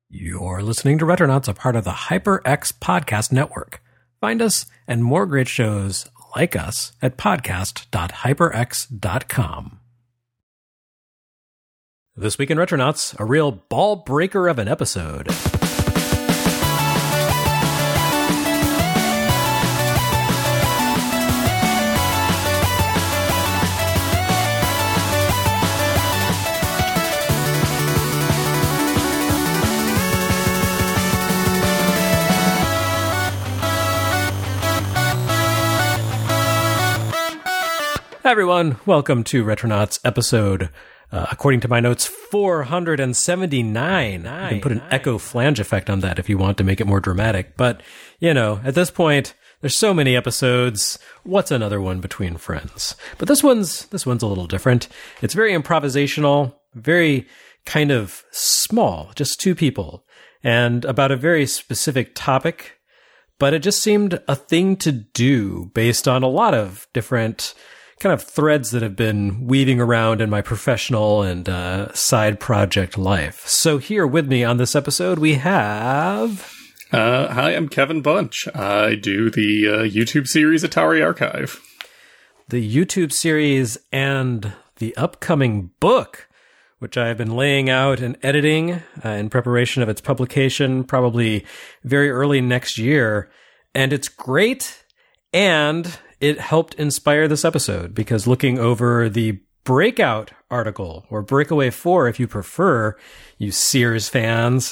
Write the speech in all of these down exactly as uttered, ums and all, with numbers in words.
You're listening to Retronauts, a part of the HyperX Podcast Network. Find us and more great shows like us at podcast dot hyperx dot com. This week in Retronauts, a real ball breaker of an episode. Hi everyone, welcome to Retronauts episode, uh, according to my notes, four hundred seventy-nine. You can put an echo flange effect on that if you want to make it more dramatic. But, you know, at this point, there's so many episodes. What's another one between friends? But this one's, this one's a little different. It's very improvisational, very kind of small, just two people, and about a very specific topic. But it just seemed a thing to do based on a lot of different kind of threads that have been weaving around in my professional and uh, side project life. So here with me on this episode, we have... Uh, hi, I'm Kevin Bunch. I do the uh, YouTube series Atari Archive. The YouTube series and the upcoming book, which I've been laying out and editing uh, in preparation of its publication, probably very early next year. And it's great, and it helped inspire this episode, because looking over the Breakout article, or Breakaway four if you prefer, you Sears fans,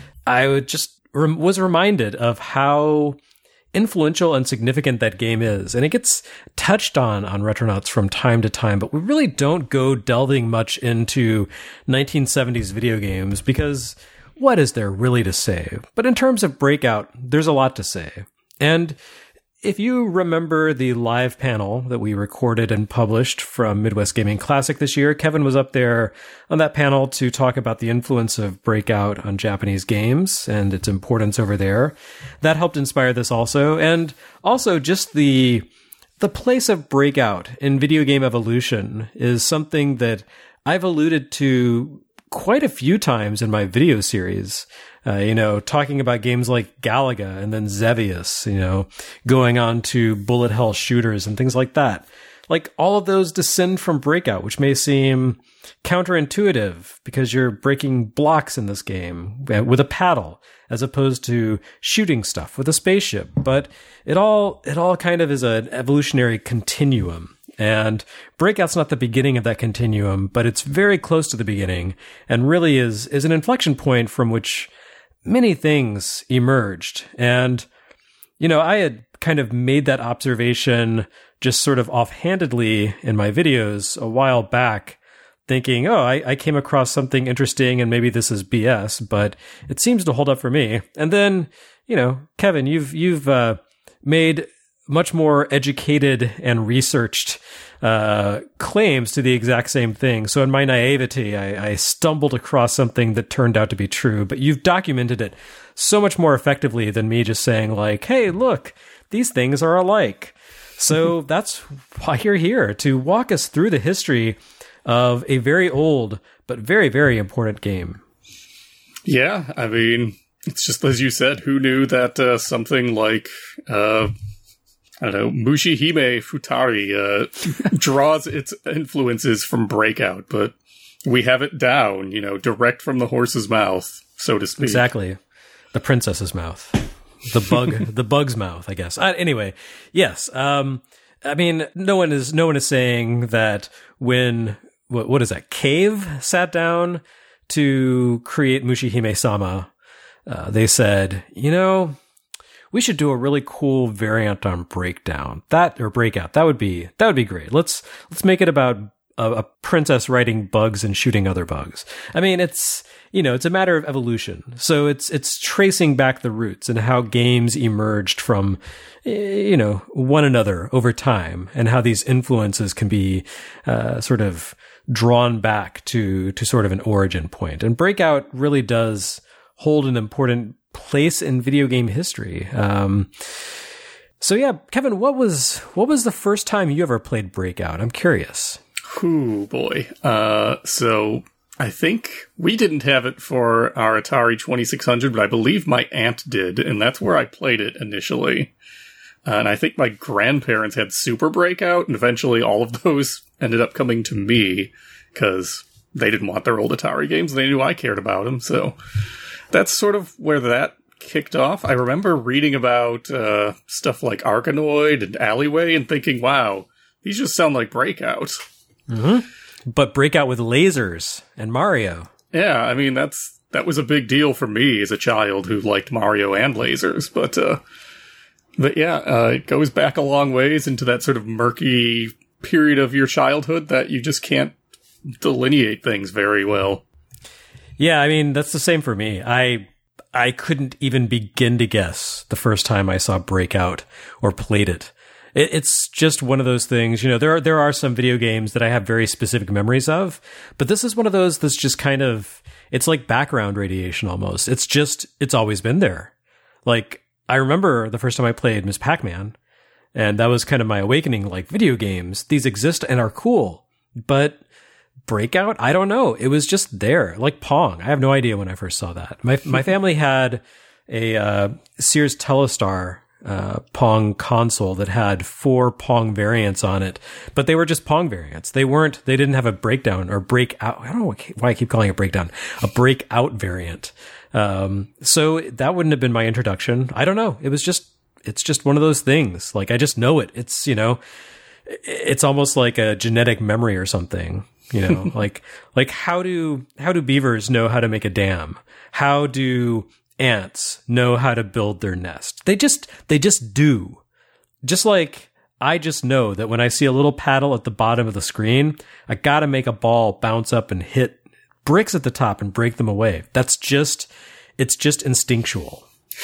I would just rem- was reminded of how influential and significant that game is. And it gets touched on on Retronauts from time to time, but we really don't go delving much into nineteen seventies video games, because what is there really to say? But in terms of Breakout, there's a lot to say. And if you remember the live panel that we recorded and published from Midwest Gaming Classic this year, Kevin was up there on that panel to talk about the influence of Breakout on Japanese games and its importance over there. That helped inspire this also. And also just the the place of Breakout in video game evolution is something that I've alluded to quite a few times in my video series. Uh, you know, talking about games like Galaga and then Xevious, you know, going on to bullet hell shooters and things like that. Like, all of those descend from Breakout, which may seem counterintuitive because you're breaking blocks in this game with a paddle as opposed to shooting stuff with a spaceship. But it all, it all kind of is an evolutionary continuum. And Breakout's not the beginning of that continuum, but it's very close to the beginning, and really is, is an inflection point from which many things emerged. And, you know, I had kind of made that observation just sort of offhandedly in my videos a while back, thinking, oh, I, I came across something interesting and maybe this is B S, but it seems to hold up for me. And then, you know, Kevin, you've, you've, uh, made much more educated and researched uh, claims to the exact same thing. So in my naivety, I, I stumbled across something that turned out to be true, but you've documented it so much more effectively than me just saying like, hey, look, these things are alike. So that's why you're here, to walk us through the history of a very old but very, very important game. Yeah, I mean, it's just as you said, who knew that uh, something like... Uh, I don't know, Mushihime Futari uh, draws its influences from Breakout, but we have it down, you know, direct from the horse's mouth, so to speak. Exactly. The princess's mouth. The bug, the bug's mouth, I guess. Uh, anyway, yes. Um, I mean, no one is, no one is saying that when, what, what is that, Cave sat down to create Mushihime-sama, uh, they said, you know, we should do a really cool variant on Breakdown. That, or Breakout. That would be, that would be great. Let's, let's make it about a, a princess riding bugs and shooting other bugs. I mean, it's, you know, it's a matter of evolution. So it's, it's tracing back the roots and how games emerged from, you know, one another over time, and how these influences can be, uh, sort of drawn back to, to sort of an origin point. And Breakout really does hold an important place in video game history. Um, so yeah, Kevin, what was what was the first time you ever played Breakout? I'm curious. Ooh, boy. Uh, so I think we didn't have it for our Atari twenty-six hundred, but I believe my aunt did, and that's where I played it initially. Uh, and I think my grandparents had Super Breakout, and eventually all of those ended up coming to me, because they didn't want their old Atari games, and they knew I cared about them, so that's sort of where that kicked off. I remember reading about uh, stuff like Arkanoid and Alleyway and thinking, wow, these just sound like Breakout. Mm-hmm. But Breakout with lasers and Mario. Yeah, I mean, that's that was a big deal for me as a child who liked Mario and lasers. But, uh, but yeah, uh, it goes back a long ways into that sort of murky period of your childhood that you just can't delineate things very well. Yeah, I mean, that's the same for me. I I couldn't even begin to guess the first time I saw Breakout or played it. It it's just one of those things, you know, there are, there are some video games that I have very specific memories of, but this is one of those that's just kind of, it's like background radiation almost. It's just, it's always been there. Like, I remember the first time I played Miss Pac-Man, and that was kind of my awakening, like, video games, these exist and are cool, but Breakout, I don't know. It was just there, like Pong. I have no idea when I first saw that. My my family had a uh, Sears Telestar uh, Pong console that had four Pong variants on it, but they were just Pong variants. They weren't. They didn't have a breakdown or breakout. I don't know why I keep calling it breakdown. A breakout variant. Um, so that wouldn't have been my introduction. I don't know. It was just. It's just one of those things. Like, I just know it. It's, you know, it's almost like a genetic memory or something. You know, like, like how do, how do beavers know how to make a dam? How do ants know how to build their nest? They just, they just do. Just like I just know that when I see a little paddle at the bottom of the screen, I gotta make a ball bounce up and hit bricks at the top and break them away. That's just, it's just instinctual.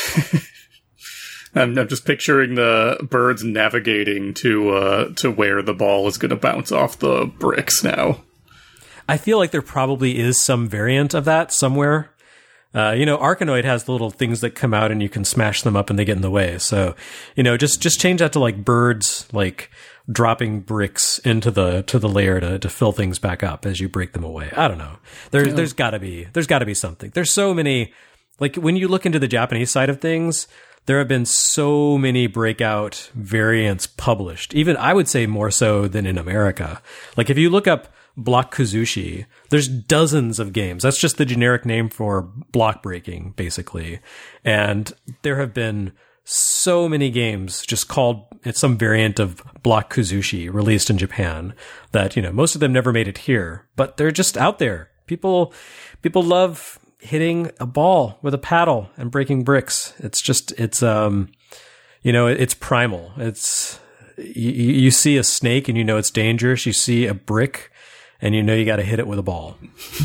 I'm, I'm just picturing the birds navigating to, uh, to where the ball is gonna bounce off the bricks now. I feel like there probably is some variant of that somewhere. Uh, you know, Arkanoid has the little things that come out and you can smash them up and they get in the way. So, you know, just, just change that to like birds, like dropping bricks into the, to the layer to, to fill things back up as you break them away. I don't know. There, yeah. There's gotta be, there's gotta be something. There's so many, like when you look into the Japanese side of things, there have been so many Breakout variants published. Even I would say more so than in America. Like if you look up Block Kazushi, there's dozens of games. That's just the generic name for block breaking, basically. And there have been so many games just called, it's some variant of Block Kazushi released in Japan that, you know, most of them never made it here, but they're just out there. People, people love hitting a ball with a paddle and breaking bricks. It's just, it's, um, you know, it's primal. It's, you, you see a snake and you know it's dangerous. You see a brick and you know you got to hit it with a ball.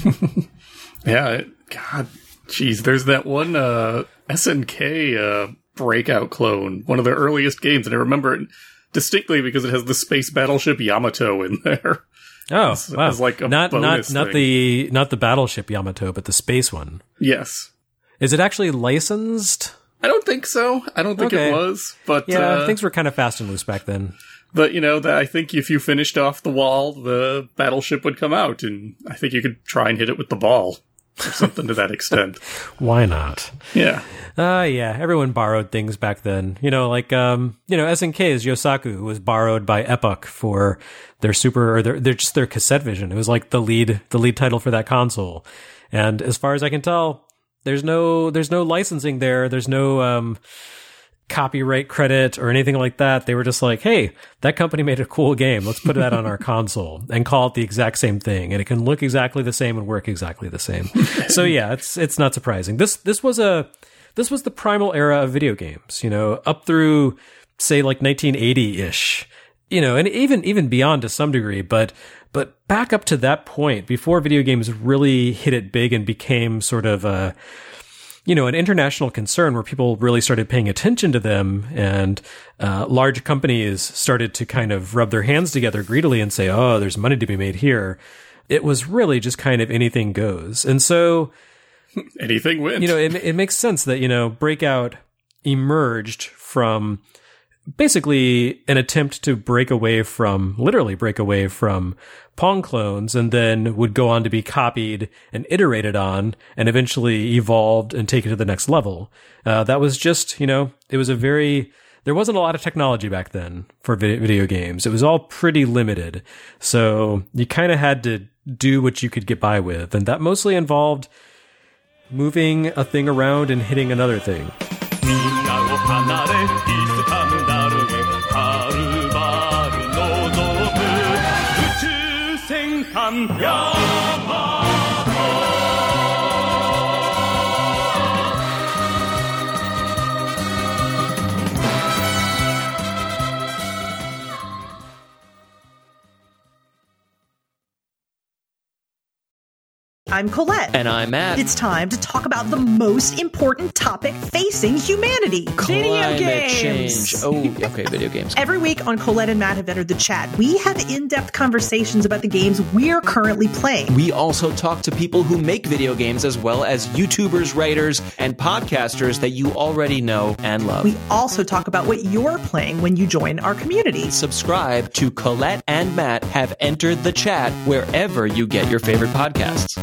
Yeah, God, jeez, there's that one uh, S N K uh, Breakout clone, one of the earliest games, and I remember it distinctly because it has the space battleship Yamato in there. Oh, as, wow! As like a not bonus not not thing. the not the battleship Yamato, but the space one. Yes. Is it actually licensed? I don't think so. I don't think Okay. it was, but Yeah, uh, things were kind of fast and loose back then. But, you know, that I think if you finished off the wall, the battleship would come out, and I think you could try and hit it with the ball, or something to that extent. Why not? Yeah. Uh, yeah, everyone borrowed things back then. You know, like, um, you know, S N K's Yosaku was borrowed by Epoch for their super, or their, their, just their cassette vision. It was like the lead, the lead title for that console. And as far as I can tell, there's no, there's no licensing there. There's no, um, copyright credit or anything like that. They were just like, hey, that company made a cool game. Let's put that on our console and call it the exact same thing. And it can look exactly the same and work exactly the same. So yeah, it's, it's not surprising. This, this was a, this was the primal era of video games, you know, up through say like nineteen eighty ish, you know, and even, even beyond to some degree, but, but back up to that point before video games really hit it big and became sort of a, you know, an international concern where people really started paying attention to them, and uh, large companies started to kind of rub their hands together greedily and say, oh, there's money to be made here. It was really just kind of anything goes. And so anything wins. You know, it, it makes sense that, you know, Breakout emerged from basically an attempt to break away from, literally break away from Pong clones, and then would go on to be copied and iterated on and eventually evolved and taken to the next level. Uh, that was just, you know, it was a very, there wasn't a lot of technology back then for video games. It was all pretty limited. So you kind of had to do what you could get by with. And that mostly involved moving a thing around and hitting another thing. I'm Colette. And I'm Matt. It's time to talk about the most important topic facing humanity. Climate video games. Change. Oh, okay, video games. Every week on Colette and Matt Have Entered the Chat, we have in-depth conversations about the games we're currently playing. We also talk to people who make video games, as well as YouTubers, writers, and podcasters that you already know and love. We also talk about what you're playing when you join our community. Subscribe to Colette and Matt Have Entered the Chat wherever you get your favorite podcasts.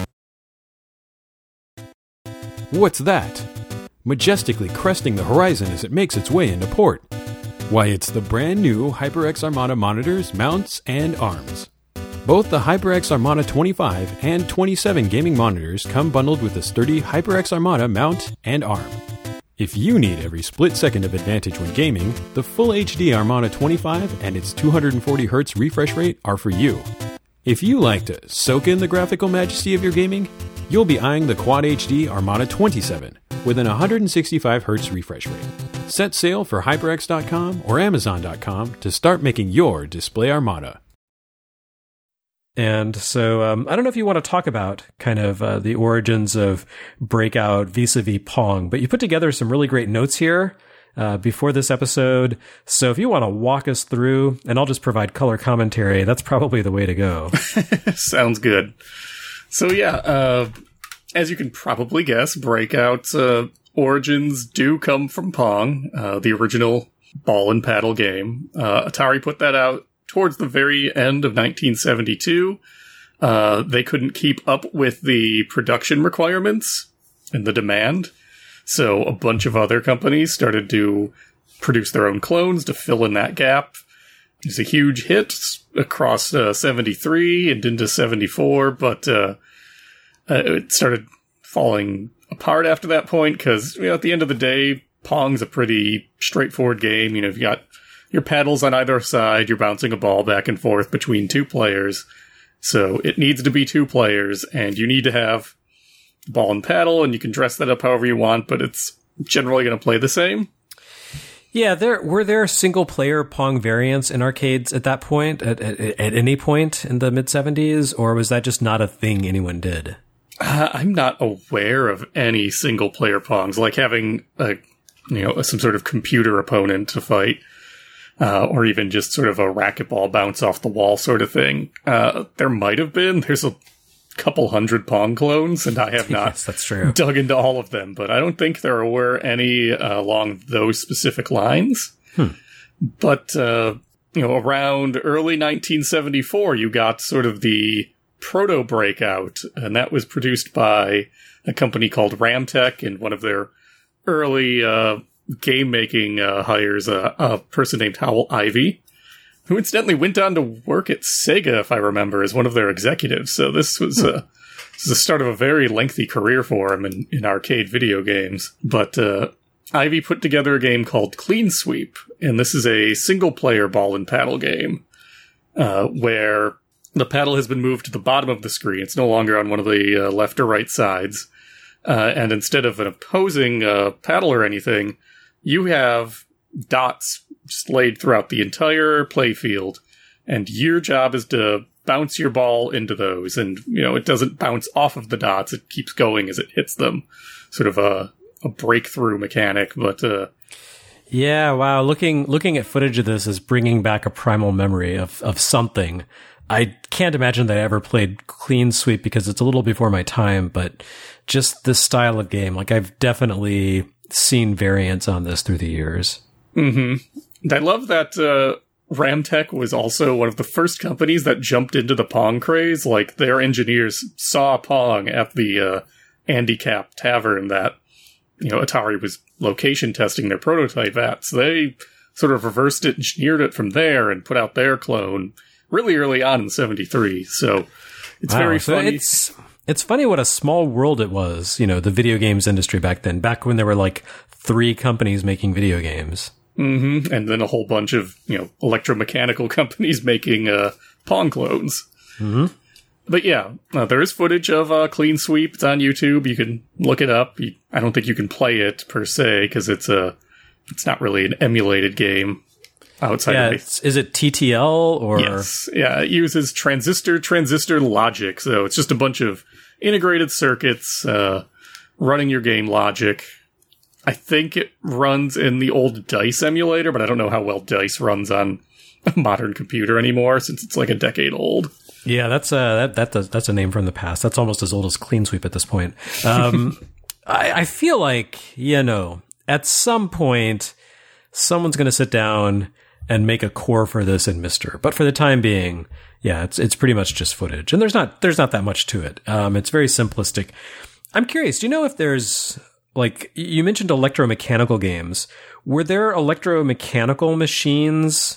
What's that? Majestically cresting the horizon as it makes its way into port. Why, it's the brand new HyperX Armada monitors, mounts, and arms. Both the HyperX Armada twenty-five and twenty-seven gaming monitors come bundled with a sturdy HyperX Armada mount and arm. If you need every split second of advantage when gaming, the Full H D Armada twenty-five and its two hundred forty hertz refresh rate are for you. If you like to soak in the graphical majesty of your gaming, you'll be eyeing the Quad H D Armada twenty-seven with an one hundred sixty-five hertz refresh rate. Set sail for HyperX dot com or Amazon dot com to start making your display Armada. And so um, I don't know if you want to talk about kind of uh, the origins of Breakout vis-a-vis Pong, but you put together some really great notes here uh, before this episode. So if you want to walk us through, and I'll just provide color commentary, that's probably the way to go. Sounds good. So yeah, uh, as you can probably guess, Breakout's uh, origins do come from Pong, uh, the original ball and paddle game. Uh, Atari put that out towards the very end of nineteen seventy-two. Uh, they couldn't keep up with the production requirements and the demand, so a bunch of other companies started to produce their own clones to fill in that gap. It was a huge hit across uh, seventy-three and into seventy-four, but uh, uh, it started falling apart after that point because, you know, at the end of the day, Pong's a pretty straightforward game. You know, you've got your paddles on either side, you're bouncing a ball back and forth between two players, so it needs to be two players, and you need to have ball and paddle, and you can dress that up however you want, but it's generally going to play the same. Yeah, there were there single-player Pong variants in arcades at that point, at, at, at any point in the mid-seventies, or was that just not a thing anyone did? Uh, I'm not aware of any single-player Pongs, like having a, you know, some sort of computer opponent to fight, uh, or even just sort of a racquetball bounce off the wall sort of thing. Uh, there might have been. There's a couple hundred Pong clones, and I have not yes, that's true. dug into all of them, but I don't think there were any uh, along those specific lines. Hmm. But, uh, you know, around early nineteen seventy-four, you got sort of the proto Breakout, and that was produced by a company called Ramtech, and one of their early uh, game-making uh, hires, uh, a person named Howell Ivey, who incidentally went on to work at Sega, if I remember, as one of their executives. So this was, uh, this was the start of a very lengthy career for him in, in arcade video games. But uh, Ivey put together a game called Clean Sweep, and this is a single-player ball and paddle game uh, where the paddle has been moved to the bottom of the screen. It's no longer on one of the uh, left or right sides. Uh, and instead of an opposing uh, paddle or anything, you have dots just laid throughout the entire playfield, and your job is to bounce your ball into those. And, you know, it doesn't bounce off of the dots. It keeps going as it hits them. Sort of a, a breakthrough mechanic, but... Uh, yeah, wow. Looking looking at footage of this is bringing back a primal memory of, of something. I can't imagine that I ever played Clean Sweep because it's a little before my time, but just this style of game, like I've definitely seen variants on this through the years. Mm-hmm. I love that uh, Ramtech was also one of the first companies that jumped into the Pong craze. Like, their engineers saw Pong at the uh, Andy Cap Tavern that, you know, Atari was location testing their prototype at. So they sort of reversed it, engineered it from there, and put out their clone really early on in seventy-three. So it's wow, very so funny. It's, it's funny what a small world it was, you know, the video games industry back then, back when there were like three companies making video games. Mm-hmm. And then a whole bunch of, you know, electromechanical companies making uh, Pong clones. Mm-hmm. But yeah, uh, there is footage of uh, Clean Sweep. It's on YouTube. You can look it up. You, I don't think you can play it per se because it's a, it's not really an emulated game outside yeah, of it's, is it T T L or? Yes, yeah, it uses transistor transistor logic. So it's just a bunch of integrated circuits uh, running your game logic. I think it runs in the old DICE emulator, but I don't know how well DICE runs on a modern computer anymore since it's like a decade old. Yeah, that's a that, that does, that's a name from the past. That's almost as old as Clean Sweep at this point. Um, I, I feel like, you know, at some point, someone's going to sit down and make a core for this in Mister. But for the time being, yeah, it's it's pretty much just footage, and there's not there's not that much to it. Um, it's very simplistic. I'm curious. Do you know if there's like you mentioned electromechanical games? Were there electromechanical machines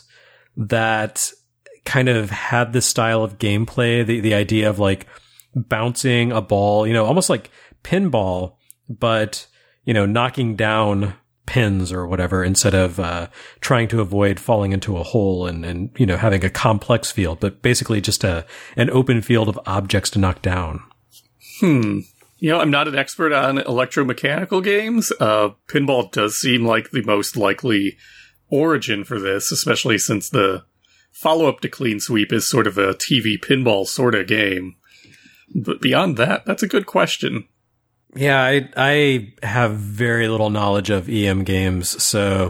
that kind of had this style of gameplay, the, the idea of like bouncing a ball, you know, almost like pinball, but, you know, knocking down pins or whatever instead of uh, trying to avoid falling into a hole and, and, you know, having a complex field, but basically just a an open field of objects to knock down. Hmm. You know, I'm not an expert on electromechanical games. Uh, pinball does seem like the most likely origin for this, especially since the follow-up to Clean Sweep is sort of a T V pinball sort of game. But beyond that, that's a good question. Yeah, I I have very little knowledge of E M games, so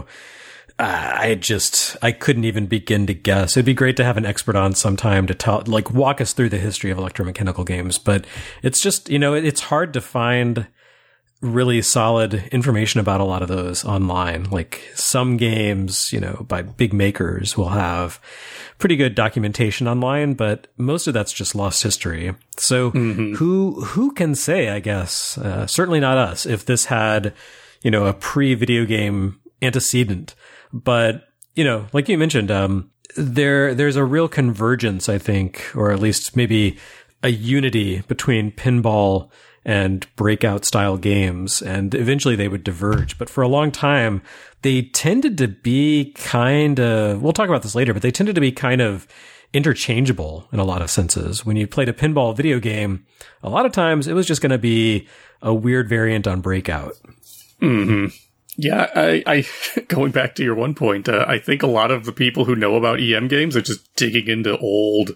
uh, I just I couldn't even begin to guess. It'd be great to have an expert on sometime to tell, like walk us through the history of electromechanical games, but it's just, you know, it's hard to find really solid information about a lot of those online. Like some games, you know, by big makers will have pretty good documentation online, but most of that's just lost history. So mm-hmm. who, who can say, I guess, uh, certainly not us, if this had, you know, a pre-video game antecedent, but, you know, like you mentioned, um, there, there's a real convergence, I think, or at least maybe a unity between pinball and breakout style games, and eventually they would diverge. But for a long time, they tended to be kind of, we'll talk about this later, but they tended to be kind of interchangeable in a lot of senses. When you played a pinball video game, a lot of times it was just going to be a weird variant on Breakout. Mm-hmm. Yeah, I, I going back to your one point, uh, I think a lot of the people who know about E M games are just digging into old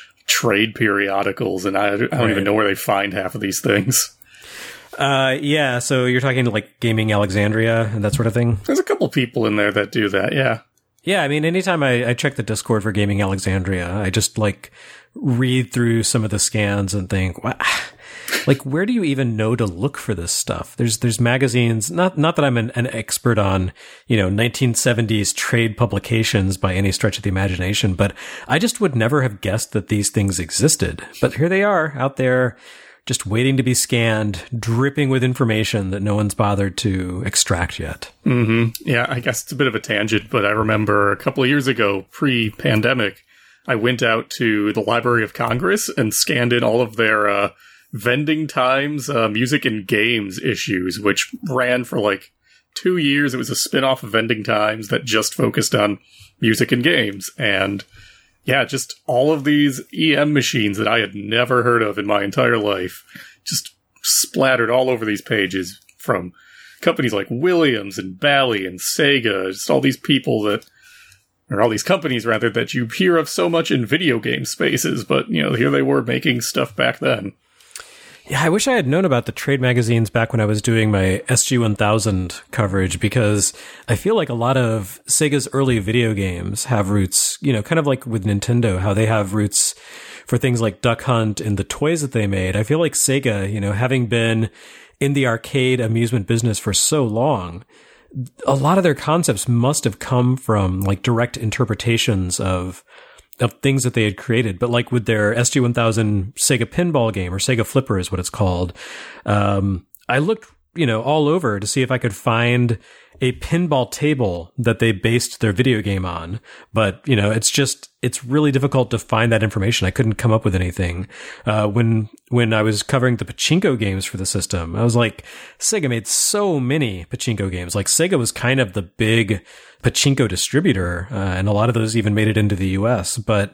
trade periodicals, and I, I don't right. even know where they find half of these things. Uh, yeah, so you're talking like Gaming Alexandria and that sort of thing? There's a couple people in there that do that, yeah. Yeah, I mean, anytime I, I check the Discord for Gaming Alexandria, I just like read through some of the scans and think, wow, like where do you even know to look for this stuff? There's there's magazines, not not that I'm an, an expert on, you know, nineteen seventies trade publications by any stretch of the imagination, but I just would never have guessed that these things existed. But here they are out there, just waiting to be scanned, dripping with information that no one's bothered to extract yet. Mm-hmm. Yeah, I guess it's a bit of a tangent, but I remember a couple of years ago, pre-pandemic, I went out to the Library of Congress and scanned in all of their uh, Vending Times uh, music and games issues, which ran for like two years. It was a spin-off of Vending Times that just focused on music and games. And yeah, just all of these E M machines that I had never heard of in my entire life just splattered all over these pages from companies like Williams and Bally and Sega, just all these people that, or all these companies rather, that you hear of so much in video game spaces, but you know, here they were making stuff back then. Yeah, I wish I had known about the trade magazines back when I was doing my S G one thousand coverage, because I feel like a lot of Sega's early video games have roots, you know, kind of like with Nintendo, how they have roots for things like Duck Hunt and the toys that they made. I feel like Sega, you know, having been in the arcade amusement business for so long, a lot of their concepts must have come from like direct interpretations of of things that they had created. But like with their S G one thousand Sega pinball game, or Sega Flipper is what it's called, um, I looked, you know, all over to see if I could find a pinball table that they based their video game on. But, you know, it's just, it's really difficult to find that information. I couldn't come up with anything. Uh, when, when I was covering the pachinko games for the system, I was like, Sega made so many pachinko games. Like Sega was kind of the big pachinko distributor, uh, and a lot of those even made it into the U S. But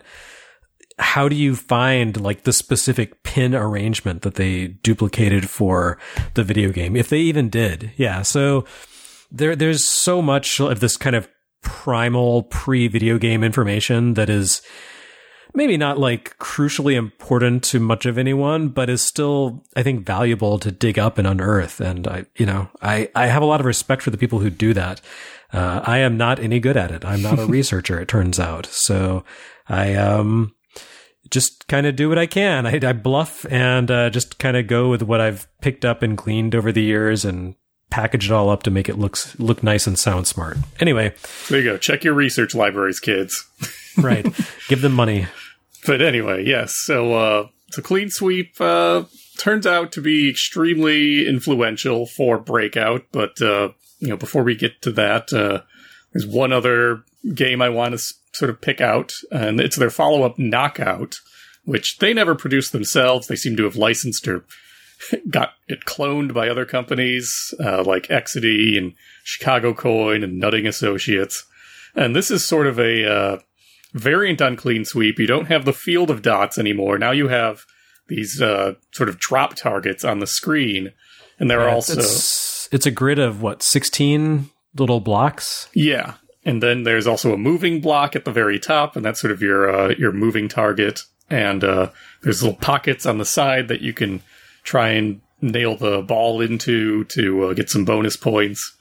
how do you find like the specific pin arrangement that they duplicated for the video game? If they even did. Yeah. So, There, there's so much of this kind of primal pre-video game information that is maybe not like crucially important to much of anyone, but is still, I think, valuable to dig up and unearth. And I, you know, I, I have a lot of respect for the people who do that. Uh, I am not any good at it. I'm not a researcher, it turns out. So I, um, just kind of do what I can. I, I bluff and, uh, just kind of go with what I've picked up and gleaned over the years and package it all up to make it looks look nice and sound smart. Anyway, there you go. Check your research libraries, kids. Right. Give them money. But anyway, yes. So, uh, so Clean Sweep uh, turns out to be extremely influential for Breakout. But uh, you know, before we get to that, uh, there's one other game I want to s- sort of pick out, and it's their follow-up, Knockout, which they never produced themselves. They seem to have licensed or got it cloned by other companies uh, like Exidy and Chicago Coin and Nutting Associates. And this is sort of a uh, variant on Clean Sweep. You don't have the field of dots anymore. Now you have these uh, sort of drop targets on the screen. And there are Yeah, also... It's, it's a grid of, what, sixteen little blocks? Yeah. And then there's also a moving block at the very top, and that's sort of your, uh, your moving target. And uh, there's little pockets on the side that you can try and nail the ball into to uh, get some bonus points.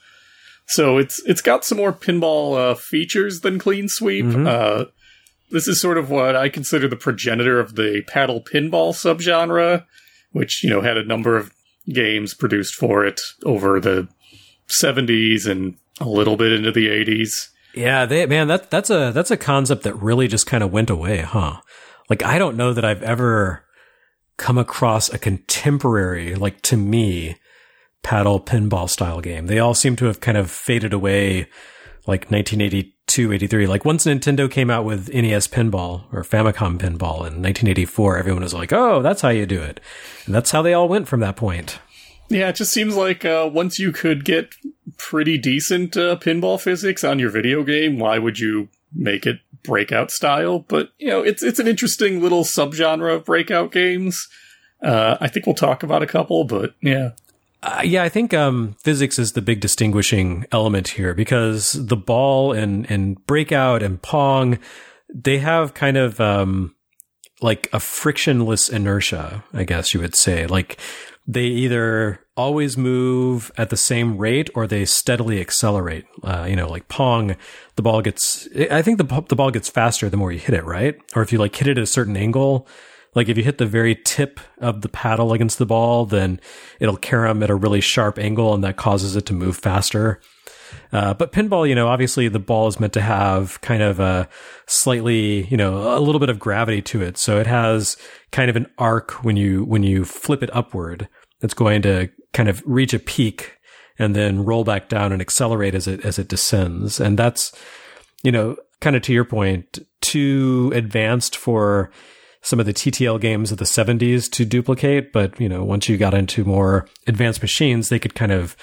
So it's it's got some more pinball uh, features than Clean Sweep. Mm-hmm. Uh, this is sort of what I consider the progenitor of the paddle pinball subgenre, which, you know, had a number of games produced for it over the seventies and a little bit into the eighties. Yeah, they, man, that that's a that's a concept that really just kind of went away, huh? Like, I don't know that I've ever come across a contemporary, like, to me, paddle pinball style game. They all seem to have kind of faded away, like nineteen eighty-two, eighty-three. Like, once Nintendo came out with N E S pinball or Famicom pinball in nineteen eighty-four, everyone was like, oh, that's how you do it. And that's how they all went from that point. Yeah, it just seems like uh, once you could get pretty decent uh, pinball physics on your video game, why would you make it Breakout style? But, you know, it's it's an interesting little subgenre of Breakout games. Uh, I think we'll talk about a couple, but yeah. Uh, yeah, I think um, physics is the big distinguishing element here, because the ball and, and Breakout and Pong, they have kind of um, like a frictionless inertia, I guess you would say. Like, they either always move at the same rate or they steadily accelerate. Uh, you know, like Pong, the ball gets, I think the the ball gets faster the more you hit it, right? Or if you like hit it at a certain angle, like if you hit the very tip of the paddle against the ball, then it'll carom at a really sharp angle and that causes it to move faster. Uh, but pinball, you know, obviously the ball is meant to have kind of a slightly, you know, a little bit of gravity to it. So it has kind of an arc when you, when you flip it upward. It's going to kind of reach a peak and then roll back down and accelerate as it, as it descends. And that's, you know, kind of to your point, too advanced for some of the T T L games of the seventies to duplicate. But, you know, once you got into more advanced machines, they could kind of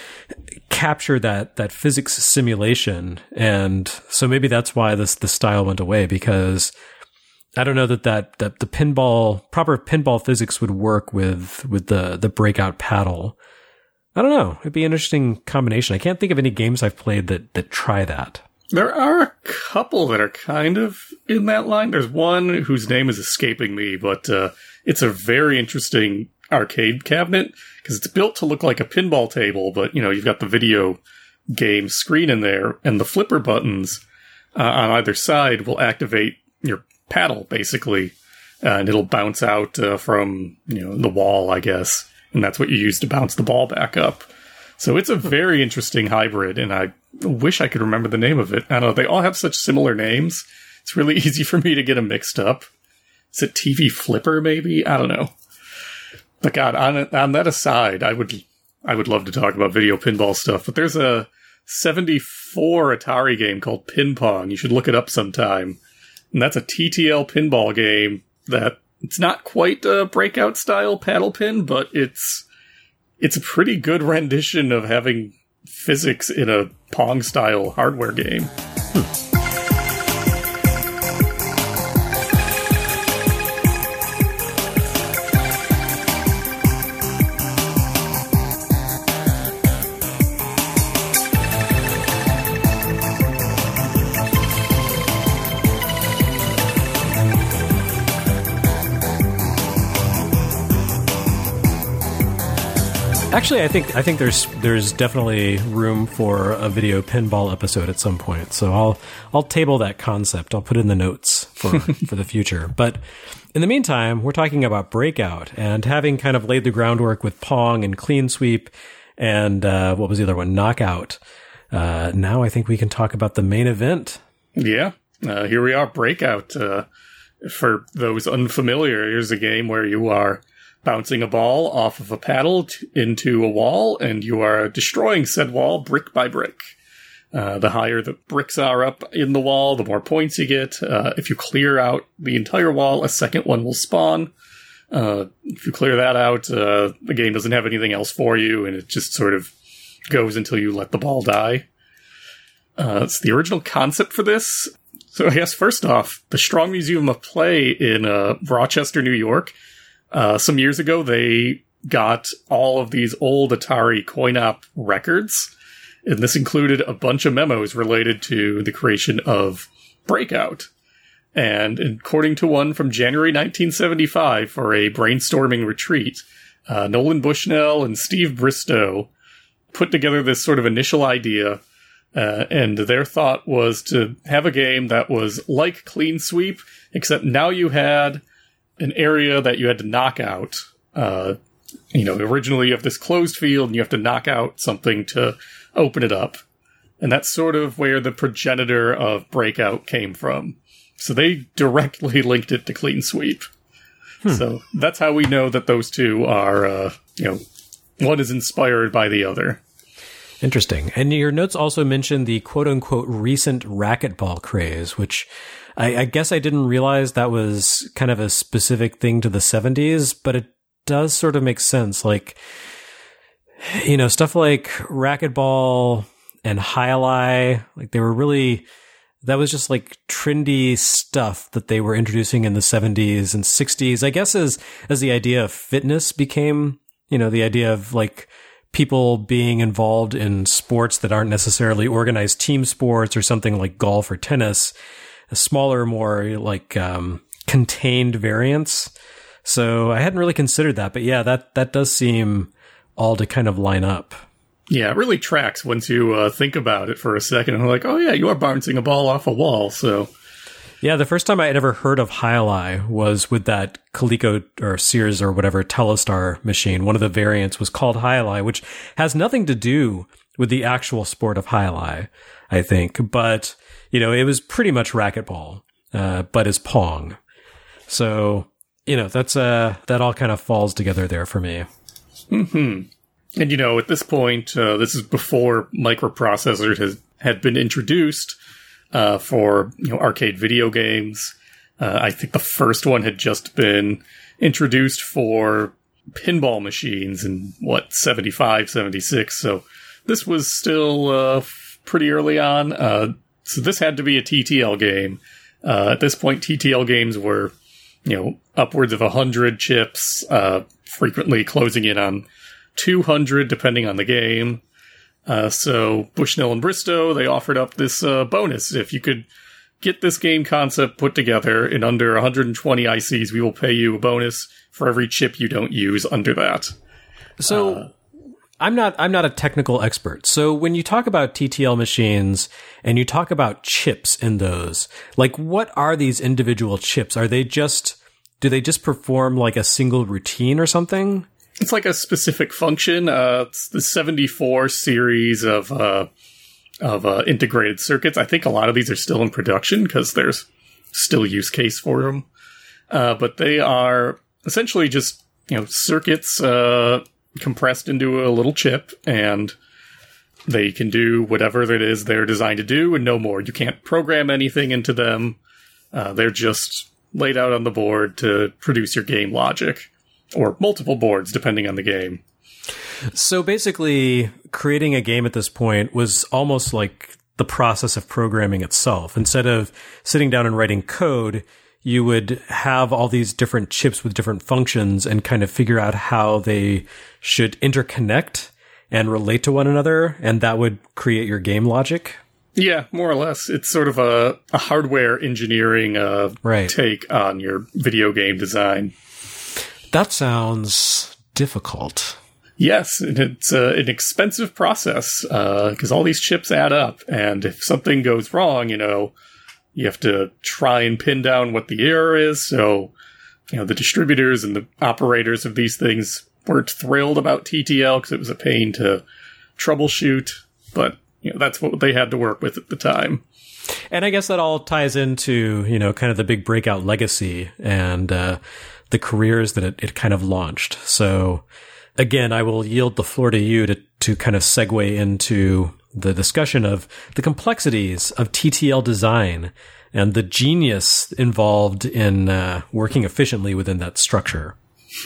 capture that, that physics simulation. And so maybe that's why this, the style went away, because I don't know that, that, that the pinball, proper pinball physics would work with, with the, the Breakout paddle. I don't know. It'd be an interesting combination. I can't think of any games I've played that, that try that. There are a couple that are kind of in that line. There's one whose name is escaping me, but uh, it's a very interesting arcade cabinet because it's built to look like a pinball table, but, you know, you've got the video game screen in there, and the flipper buttons uh, on either side will activate your paddle, basically, uh, and it'll bounce out uh, from, you know, the wall, I guess, and that's what you use to bounce the ball back up. So it's a very interesting hybrid, and I wish I could remember the name of it. I don't know, they all have such similar names. It's really easy for me to get them mixed up. Is it T V Flipper, maybe? I don't know. But God, on, on that aside, I would I would love to talk about video pinball stuff, but there's a seventy-four Atari game called Pin Pong. You should look it up sometime. And that's a T T L pinball game that it's not quite a breakout style paddle pin, but it's it's a pretty good rendition of having physics in a Pong style hardware game. Hmm. Actually, I think I think there's there's definitely room for a video pinball episode at some point. So I'll I'll table that concept. I'll put it in the notes for for the future. But in the meantime, we're talking about Breakout, and having kind of laid the groundwork with Pong and Clean Sweep and uh, what was the other one, Knockout. Uh, now I think we can talk about the main event. Yeah, uh, here we are, Breakout. Uh, for those unfamiliar, here's a game where you are bouncing a ball off of a paddle t- into a wall, and you are destroying said wall brick by brick. Uh, the higher the bricks are up in the wall, the more points you get. Uh, if you clear out the entire wall, a second one will spawn. Uh, if you clear that out, uh, the game doesn't have anything else for you, and it just sort of goes until you let the ball die. Uh, it's the original concept for this. So I guess first off, the Strong Museum of Play in uh, Rochester, New York, Uh, some years ago, they got all of these old Atari coin-op records, and this included a bunch of memos related to the creation of Breakout. And according to one from January nineteen seventy-five, for a brainstorming retreat, uh, Nolan Bushnell and Steve Bristow put together this sort of initial idea, uh, and their thought was to have a game that was like Clean Sweep, except now you had an area that you had to knock out. Uh, you know, originally you have this closed field and you have to knock out something to open it up. And that's sort of where the progenitor of Breakout came from. So they directly linked it to Clean Sweep. Hmm. So that's how we know that those two are, uh, you know, one is inspired by the other. Interesting. And your notes also mentioned the quote-unquote recent racquetball craze, which I, I guess I didn't realize that was kind of a specific thing to the seventies, but it does sort of make sense. Like, you know, stuff like racquetball and Hi-Li, like they were really, that was just like trendy stuff that they were introducing in the seventies and sixties. I guess as, as the idea of fitness became, you know, the idea of like people being involved in sports that aren't necessarily organized team sports or something like golf or tennis, a smaller, more like um, contained variants. So I hadn't really considered that, but yeah, that that does seem all to kind of line up. Yeah, it really tracks once you uh, think about it for a second. And I'm like, oh yeah, you are bouncing a ball off a wall. So yeah, the first time I had ever heard of Hi-Li was with that Coleco or Sears or whatever Telestar machine. One of the variants was called Hi-Li, which has nothing to do with the actual sport of Hi-Li, I think, but you know, it was pretty much racquetball, uh, but as Pong. So, you know, that's uh, that all kind of falls together there for me. Mm-hmm. And, you know, at this point, uh, this is before microprocessors has, had been introduced uh, for, you know, arcade video games. Uh, I think the first one had just been introduced for pinball machines in, what, seventy-five, seventy-six. So this was still uh, pretty early on. Uh So this had to be a T T L game. Uh, at this point, T T L games were, you know, upwards of one hundred chips, uh, frequently closing in on two hundred, depending on the game. Uh, so Bushnell and Bristow, they offered up this uh, bonus. If you could get this game concept put together in under one hundred twenty I Cs, we will pay you a bonus for every chip you don't use under that. So Uh, I'm not I'm not a technical expert. So when you talk about T T L machines and you talk about chips in those, like what are these individual chips? Are they just do they just perform like a single routine or something? it's like a specific function. Uh, it's the seventy-four series of uh, of uh, integrated circuits. I think a lot of these are still in production because there's still use case for them. Uh, but they are essentially just, you know, circuits uh, compressed into a little chip, and they can do whatever it is they're designed to do and no more. You can't program anything into them. Uh, they're just laid out on the board to produce your game logic, or multiple boards depending on the game. So basically, creating a game at this point was almost like the process of programming itself. Instead of sitting down and writing code, you would have all these different chips with different functions and kind of figure out how they should interconnect and relate to one another, and that would create your game logic? Yeah, more or less. It's sort of a, a hardware engineering uh, right. take on your video game design. That sounds difficult. Yes, and it's uh, an expensive process because uh, all these chips add up, and if something goes wrong, you know, you have to try and pin down what the error is. So, you know, the distributors and the operators of these things weren't thrilled about T T L because it was a pain to troubleshoot, but you know, that's what they had to work with at the time. And I guess that all ties into, you know, kind of the big breakout legacy and uh, the careers that it, it kind of launched. So again, I will yield the floor to you to, to kind of segue into the discussion of the complexities of T T L design and the genius involved in uh, working efficiently within that structure.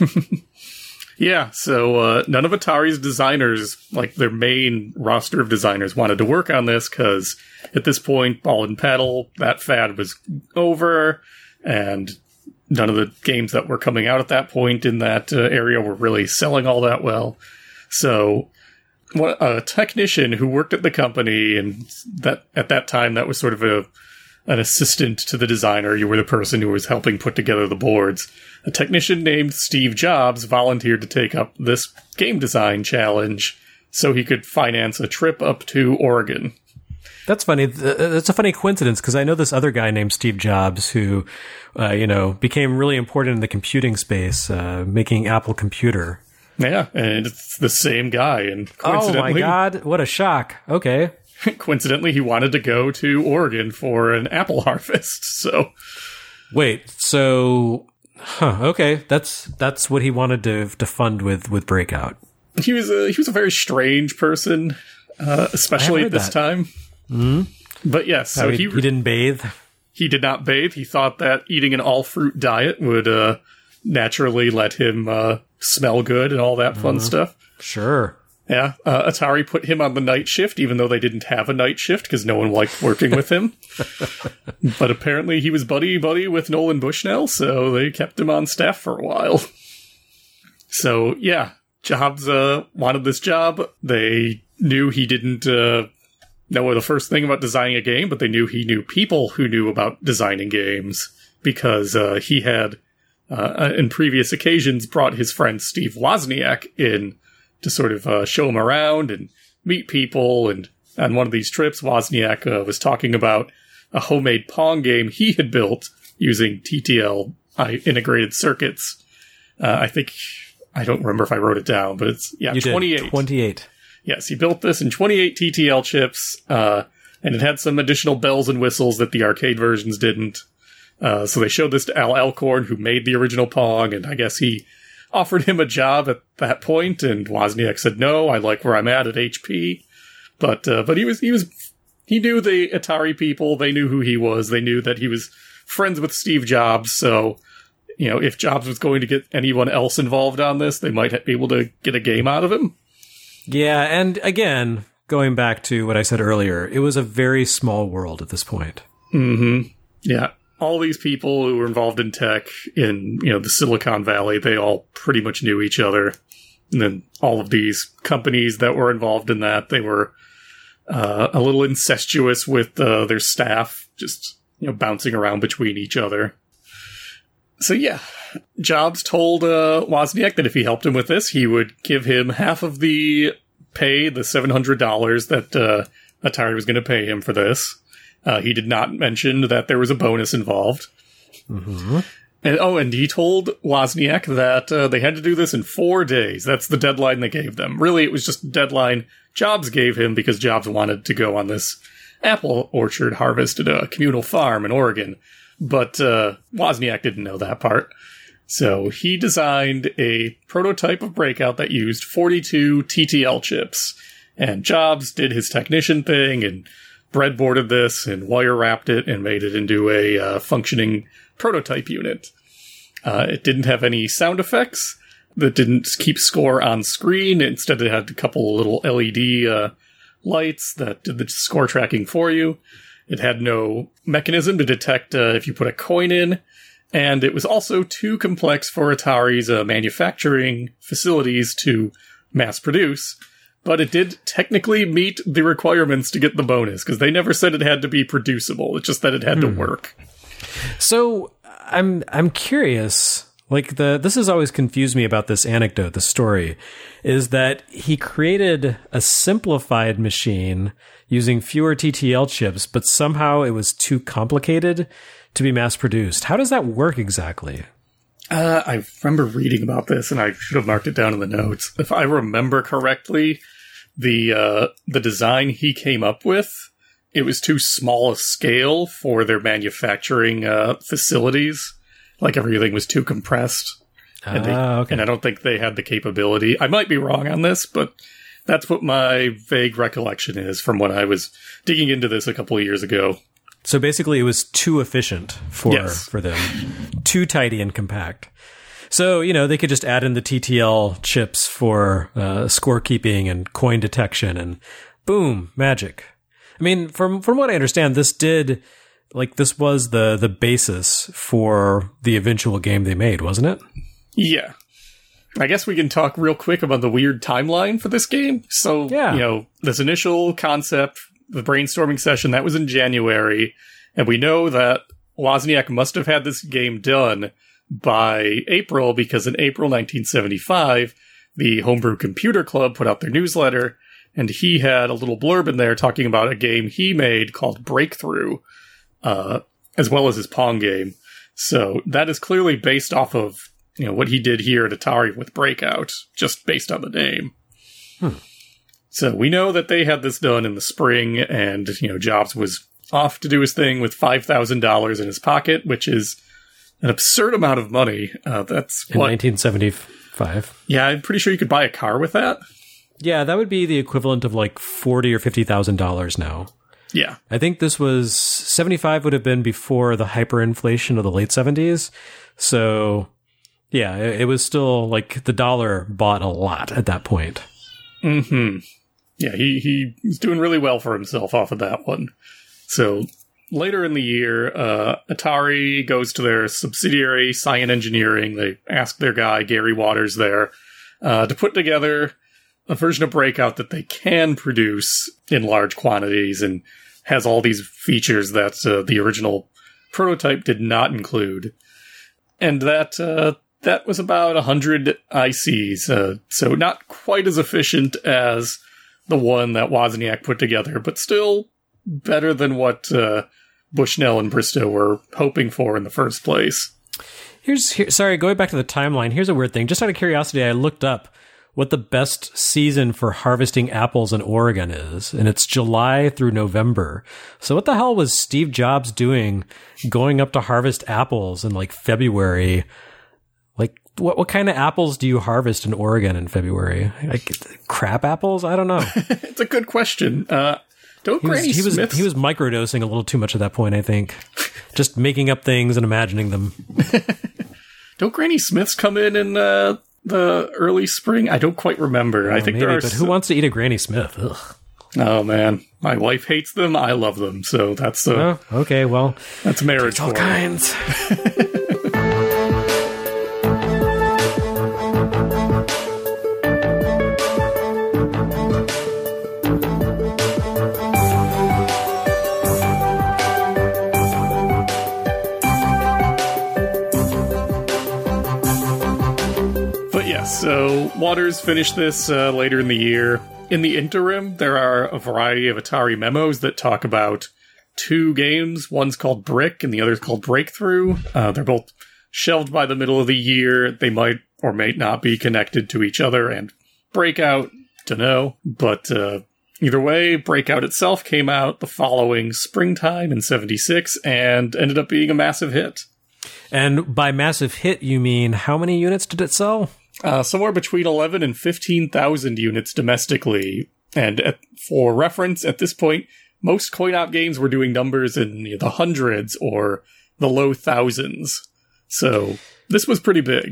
Yeah, so uh, none of Atari's designers, like their main roster of designers, wanted to work on this because at this point, ball and paddle, that fad was over, and none of the games that were coming out at that point in that uh, area were really selling all that well. So what, a technician who worked at the company, and that at that time that was sort of a an assistant to the designer. You were the person who was helping put together the boards. A technician named Steve Jobs volunteered to take up this game design challenge so he could finance a trip up to Oregon. That's funny. That's a funny coincidence because I know this other guy named Steve Jobs who, uh, you know, became really important in the computing space, uh, making Apple Computer. Yeah, and it's the same guy. And coincidentally, oh my God, what a shock. Okay. Coincidentally, he wanted to go to Oregon for an apple harvest. So, wait, so, huh? Okay, that's that's what he wanted to to fund with with Breakout. He was a he was a very strange person, uh, especially at this that. time. Mm-hmm. But yes, so he, he he didn't bathe. He did not bathe. He thought that eating an all fruit diet would uh, naturally let him uh, smell good and all that fun mm-hmm. stuff. Sure. Yeah, uh, Atari put him on the night shift, even though they didn't have a night shift because no one liked working with him. But apparently he was buddy-buddy with Nolan Bushnell, so they kept him on staff for a while. So, yeah, Jobs uh, wanted this job. They knew he didn't uh, know the first thing about designing a game, but they knew he knew people who knew about designing games because uh, he had, uh, in previous occasions, brought his friend Steve Wozniak in to sort of uh, show him around and meet people. And on one of these trips, Wozniak uh, was talking about a homemade Pong game he had built using T T L integrated circuits. Uh, I think, I don't remember if I wrote it down, but it's, yeah, you twenty-eight. Did. twenty-eight. Yes, he built this in twenty-eight T T L chips, uh, and it had some additional bells and whistles that the arcade versions didn't. Uh, so they showed this to Al Alcorn, who made the original Pong, and I guess he offered him a job at that point, and Wozniak said, no, I like where I'm at at H P. But, uh, but he was, he was, he knew the Atari people, they knew who he was, they knew that he was friends with Steve Jobs, so, you know, if Jobs was going to get anyone else involved on this, they might be able to get a game out of him. Yeah, and again, going back to what I said earlier, it was a very small world at this point. Mm-hmm. Yeah. All these people who were involved in tech in, you know, the Silicon Valley, they all pretty much knew each other. And then all of these companies that were involved in that, they were uh, a little incestuous with uh, their staff, just, you know, bouncing around between each other. So yeah, Jobs told uh, Wozniak that if he helped him with this, he would give him half of the pay, the seven hundred dollars that uh, Atari was going to pay him for this. Uh, he did not mention that there was a bonus involved. Mm-hmm. And, oh, and he told Wozniak that uh, they had to do this in four days. That's the deadline they gave them. Really, it was just a deadline Jobs gave him because Jobs wanted to go on this apple orchard harvest at a communal farm in Oregon. But uh, Wozniak didn't know that part. So he designed a prototype of Breakout that used forty-two T T L chips. And Jobs did his technician thing and breadboarded this and wire wrapped it and made it into a uh, functioning prototype unit. Uh, it didn't have any sound effects. That didn't keep score on screen. Instead, it had a couple little L E D uh, lights that did the score tracking for you. It had no mechanism to detect uh, if you put a coin in. And it was also too complex for Atari's uh, manufacturing facilities to mass produce. But it did technically meet the requirements to get the bonus, because they never said it had to be producible. It's just that it had hmm. to work. So I'm I'm curious. Like the this has always confused me about this anecdote, the story, is that he created a simplified machine using fewer T T L chips, but somehow it was too complicated to be mass produced. How does that work exactly? Uh, I remember reading about this, and I should have marked it down in the notes. If I remember correctly, the uh, the design he came up with, it was too small a scale for their manufacturing uh, facilities. Like, everything was too compressed. Ah, and, they, okay. and I don't think they had the capability. I might be wrong on this, but that's what my vague recollection is from when I was digging into this a couple of years ago. So basically, it was too efficient for yes. for them, too tidy and compact. So, you know, they could just add in the T T L chips for uh, scorekeeping and coin detection, and boom, magic. I mean, from from what I understand, this did like this was the the basis for the eventual game they made, wasn't it? Yeah. I guess we can talk real quick about the weird timeline for this game. So, yeah. you know, this initial concept, the brainstorming session, that was in January, and we know that Wozniak must have had this game done by April, because in April nineteen seventy-five, the Homebrew Computer Club put out their newsletter, and he had a little blurb in there talking about a game he made called Breakthrough, uh, as well as his Pong game. So that is clearly based off of, you know, what he did here at Atari with Breakout, just based on the name. Hmm. So we know that they had this done in the spring, and, you know, Jobs was off to do his thing with five thousand dollars in his pocket, which is an absurd amount of money. Uh, that's in what, nineteen seventy-five. Yeah, I'm pretty sure you could buy a car with that. Yeah, that would be the equivalent of like forty or fifty thousand dollars now. Yeah, I think this was seventy-five would have been before the hyperinflation of the late seventies. So, yeah, it, it was still like the dollar bought a lot at that point. Mm-hmm. Yeah, he he was doing really well for himself off of that one. So later in the year, uh, Atari goes to their subsidiary, Cyan Engineering. They ask their guy, Gary Waters, there uh, to put together a version of Breakout that they can produce in large quantities and has all these features that uh, the original prototype did not include. And that uh, that was about one hundred I Cs, uh, so not quite as efficient as the one that Wozniak put together, but still better than what uh, Bushnell and Bristow were hoping for in the first place. Here's here, sorry, going back to the timeline, here's a weird thing. Just out of curiosity, I looked up what the best season for harvesting apples in Oregon is, and it's July through November. So what the hell was Steve Jobs doing going up to harvest apples in like February? Like, what what kind of apples do you harvest in Oregon in February? Like crab apples? I don't know. It's a good question. Uh, don't he was, Granny he was, Smiths... He was microdosing a little too much at that point, I think. Just making up things and imagining them. Don't Granny Smiths come in in uh, the early spring? I don't quite remember. Oh, I think maybe, there are. But who so- wants to eat a Granny Smith? Ugh. Oh man, my wife hates them. I love them. So that's uh, Oh, okay, well, that's marriage it's all for kinds. But yes, so Waters finished this uh, later in the year. In the interim, there are a variety of Atari memos that talk about two games. One's called Brick and the other's called Breakthrough. Uh, they're both shelved by the middle of the year. They might or may not be connected to each other, and Breakout, dunno. But uh, either way, Breakout itself came out the following springtime in seventy-six and ended up being a massive hit. And by massive hit, you mean how many units did it sell? Uh, somewhere between eleven and fifteen thousand units domestically. And at, for reference, at this point, most coin-op games were doing numbers in you know, the hundreds or the low thousands. So this was pretty big.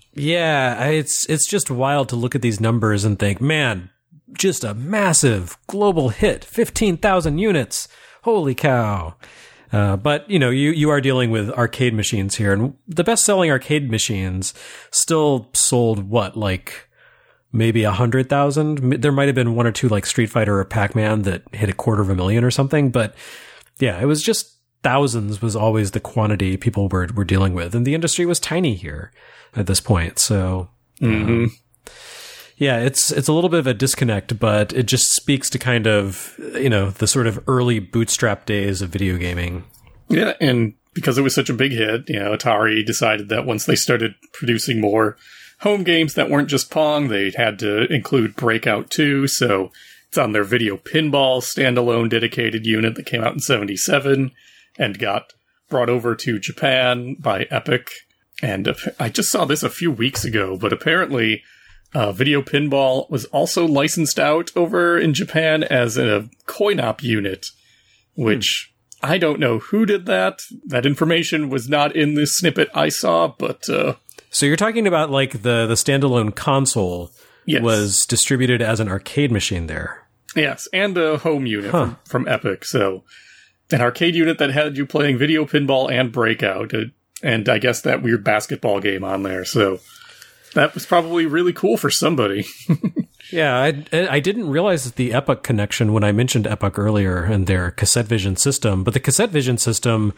Yeah, it's it's just wild to look at these numbers and think, man, just a massive global hit, fifteen thousand units. Holy cow. Uh, but, you know, you, you are dealing with arcade machines here, and the best-selling arcade machines still sold, what, like maybe one hundred thousand? There might have been one or two, like Street Fighter or Pac-Man, that hit a quarter of a million or something, but yeah, it was just thousands was always the quantity people were, were dealing with, and the industry was tiny here at this point, so... Mm-hmm. Um, Yeah, it's it's a little bit of a disconnect, but it just speaks to kind of, you know, the sort of early bootstrap days of video gaming. Yeah, and because it was such a big hit, you know, Atari decided that once they started producing more home games that weren't just Pong, they had to include Breakout too, so it's on their Video Pinball standalone dedicated unit that came out in seventy-seven and got brought over to Japan by Epic. And I just saw this a few weeks ago, but apparently... Uh, Video Pinball was also licensed out over in Japan as a coin-op unit, which hmm. I don't know who did that. That information was not in this snippet I saw, but... Uh, so you're talking about, like, the, the standalone console yes. was distributed as an arcade machine there. Yes, and a home unit huh. from, from Epic, so... An arcade unit that had you playing Video Pinball and Breakout, uh, and I guess that weird basketball game on there, so... That was probably really cool for somebody. Yeah, I, I didn't realize the Epic connection when I mentioned Epic earlier and their CassetteVision system. But the CassetteVision system,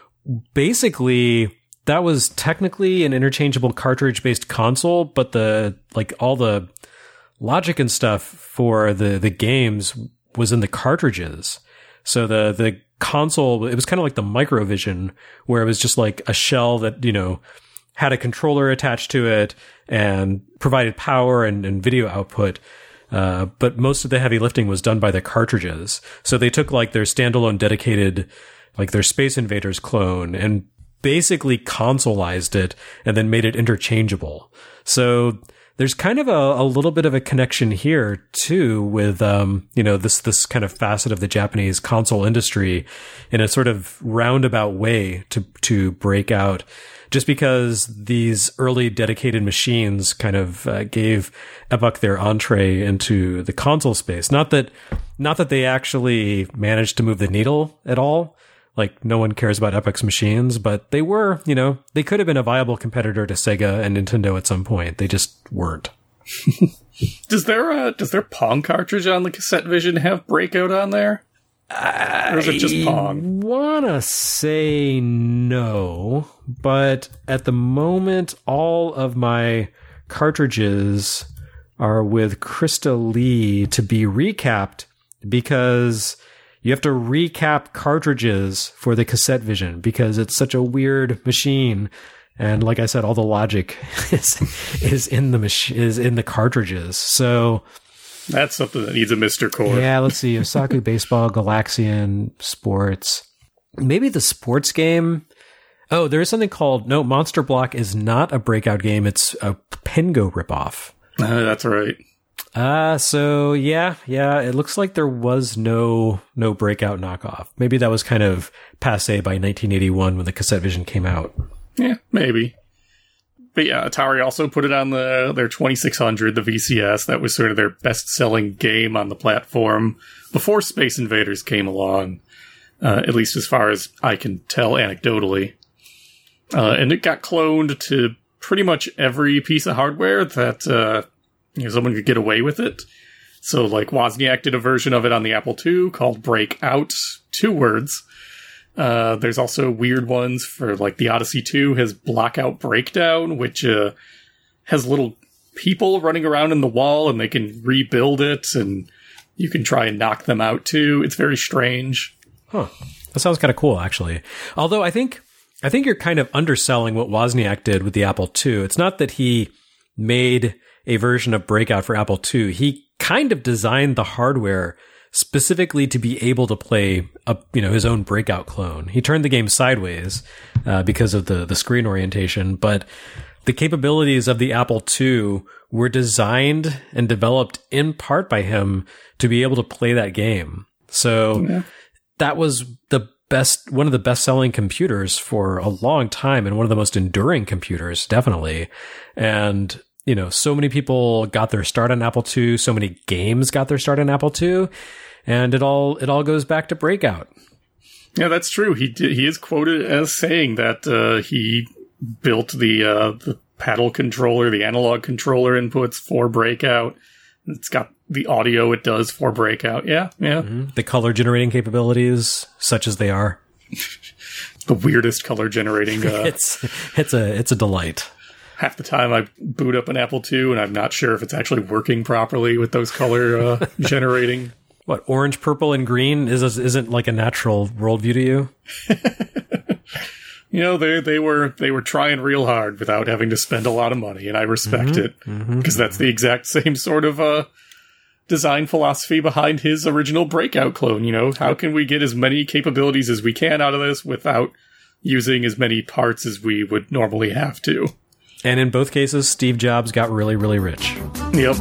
basically, that was technically an interchangeable cartridge-based console, but the like all the logic and stuff for the, the games was in the cartridges. So the the console, it was kind of like the Microvision, where it was just like a shell that, you know, had a controller attached to it and provided power and, and video output. Uh, but most of the heavy lifting was done by the cartridges. So they took like their standalone dedicated, like their Space Invaders clone and basically consoleized it and then made it interchangeable. So there's kind of a, a little bit of a connection here too with, um, you know, this, this kind of facet of the Japanese console industry in a sort of roundabout way to, to break out. Just because these early dedicated machines kind of uh, gave Epic their entree into the console space. Not that, not that they actually managed to move the needle at all. Like, no one cares about Epic's machines, but they were, you know, they could have been a viable competitor to Sega and Nintendo at some point. They just weren't. Does their uh, does their Pong cartridge on the CassetteVision have Breakout on there? Or is it just Pong? I wanna say no, but at the moment, all of my cartridges are with Krista Lee to be recapped because you have to recap cartridges for the CassetteVision because it's such a weird machine. And like I said, all the logic is is in the mach- is in the cartridges. So. That's something that needs a Mister Core. Yeah, let's see. Osaku Baseball, Galaxian, Sports. Maybe the sports game. Oh, there is something called... No, Monster Block is not a Breakout game. It's a Pengo ripoff. Uh, that's right. Uh, so, yeah, yeah. It looks like there was no no Breakout knockoff. Maybe that was kind of passé by nineteen eighty-one when the CassetteVision came out. Yeah, maybe. But yeah, Atari also put it on the their twenty-six hundred, the V C S. That was sort of their best-selling game on the platform before Space Invaders came along, uh, at least as far as I can tell anecdotally. Uh, and it got cloned to pretty much every piece of hardware that uh, you know, someone could get away with it. So, like, Wozniak did a version of it on the Apple two called Breakout, two words. Uh, there's also weird ones for, like, the Odyssey two has Blockout Breakdown, which uh, has little people running around in the wall, and they can rebuild it, and you can try and knock them out, too. It's very strange. Huh. That sounds kind of cool, actually. Although, I think I think you're kind of underselling what Wozniak did with the Apple two. It's not that he made a version of Breakout for Apple two. He kind of designed the hardware specifically to be able to play a, you know, his own Breakout clone. He turned the game sideways uh, because of the, the screen orientation, but the capabilities of the Apple two were designed and developed in part by him to be able to play that game. So yeah. that was the best, one of the best selling computers for a long time and one of the most enduring computers, definitely. And, you know, so many people got their start on Apple two, so many games got their start on Apple two, and it all, it all goes back to Breakout. Yeah, that's true. He did, he is quoted as saying that uh, he built the uh, the paddle controller, the analog controller inputs for Breakout. It's got the audio it does for Breakout. Yeah, yeah. Mm-hmm. The color generating capabilities, such as they are. The weirdest color generating. Uh, it's it's a it's a delight. Half the time I boot up an Apple two and I'm not sure if it's actually working properly with those color uh, generating. What, orange, purple, and green is isn't like a natural worldview to you? You know, they they were they were trying real hard without having to spend a lot of money, and I respect mm-hmm, it because mm-hmm. that's the exact same sort of uh, design philosophy behind his original Breakout clone. You know, how can we get as many capabilities as we can out of this without using as many parts as we would normally have to? And in both cases, Steve Jobs got really, really rich. Yep.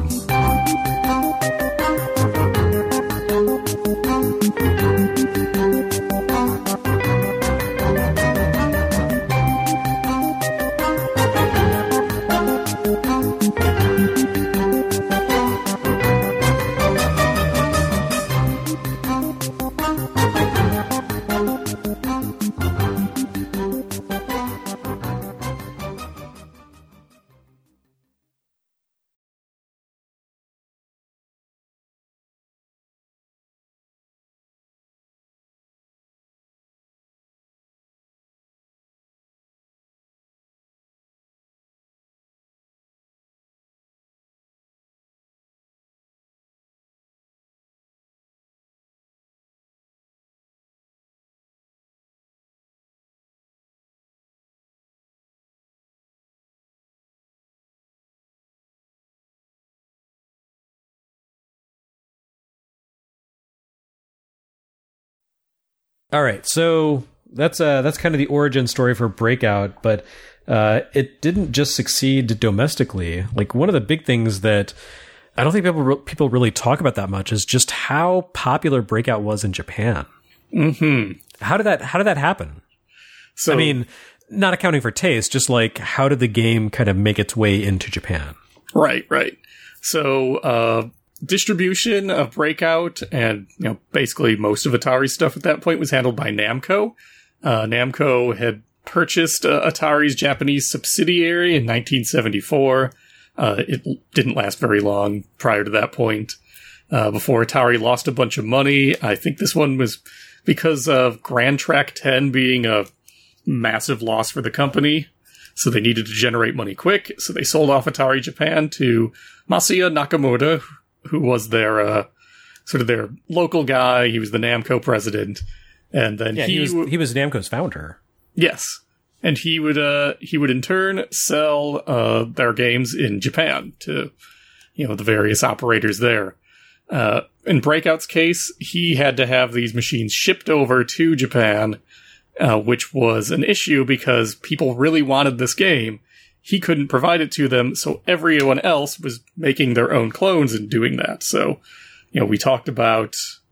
All right, so that's uh, that's kind of the origin story for Breakout, but uh, it didn't just succeed domestically. Like, one of the big things that I don't think people re- people really talk about that much is just how popular Breakout was in Japan. Mm-hmm. How did that How did that happen? So, I mean, not accounting for taste, just like how did the game kind of make its way into Japan? Right, right. So, uh, distribution of Breakout and, you know, basically most of Atari's stuff at that point was handled by Namco. Uh, Namco had purchased uh, Atari's Japanese subsidiary in nineteen seventy-four. Uh, it didn't last very long prior to that point. Uh, before Atari lost a bunch of money. I think this one was because of Grand Track ten being a massive loss for the company. So they needed to generate money quick. So they sold off Atari Japan to Masaya Nakamura, who was their uh, sort of their local guy. He was the Namco president, and then yeah, he, he was w- he was Namco's founder. Yes, and he would uh, he would in turn sell uh, their games in Japan to, you know, the various operators there. Uh, in Breakout's case, he had to have these machines shipped over to Japan, uh, which was an issue because people really wanted this game. He couldn't provide it to them, so everyone else was making their own clones and doing that. So, you know, we talked about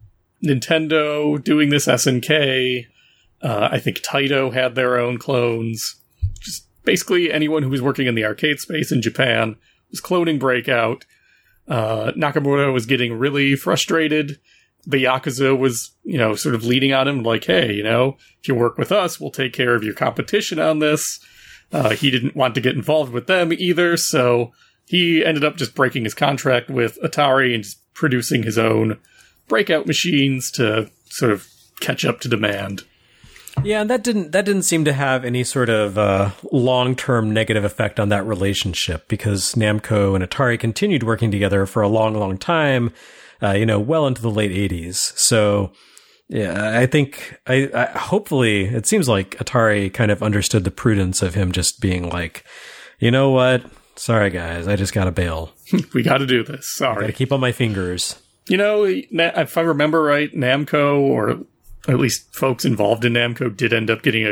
Nintendo doing this, S N K. Uh, I think Taito had their own clones. Just basically anyone who was working in the arcade space in Japan was cloning Breakout. Uh, Nakamura was getting really frustrated. The Yakuza was, you know, sort of leading on him like, hey, you know, if you work with us, we'll take care of your competition on this. Uh, he didn't want to get involved with them either, so he ended up just breaking his contract with Atari and just producing his own Breakout machines to sort of catch up to demand. Yeah, and that didn't that didn't seem to have any sort of uh, long-term negative effect on that relationship because Namco and Atari continued working together for a long, long time, uh, you know, well into the late eighties. So Yeah, I think, I, I hopefully, it seems like Atari kind of understood the prudence of him just being like, you know what? Sorry, guys, I just got to bail. We got to do this. Sorry. Got to keep on my fingers. You know, if I remember right, Namco, or at least folks involved in Namco, did end up getting a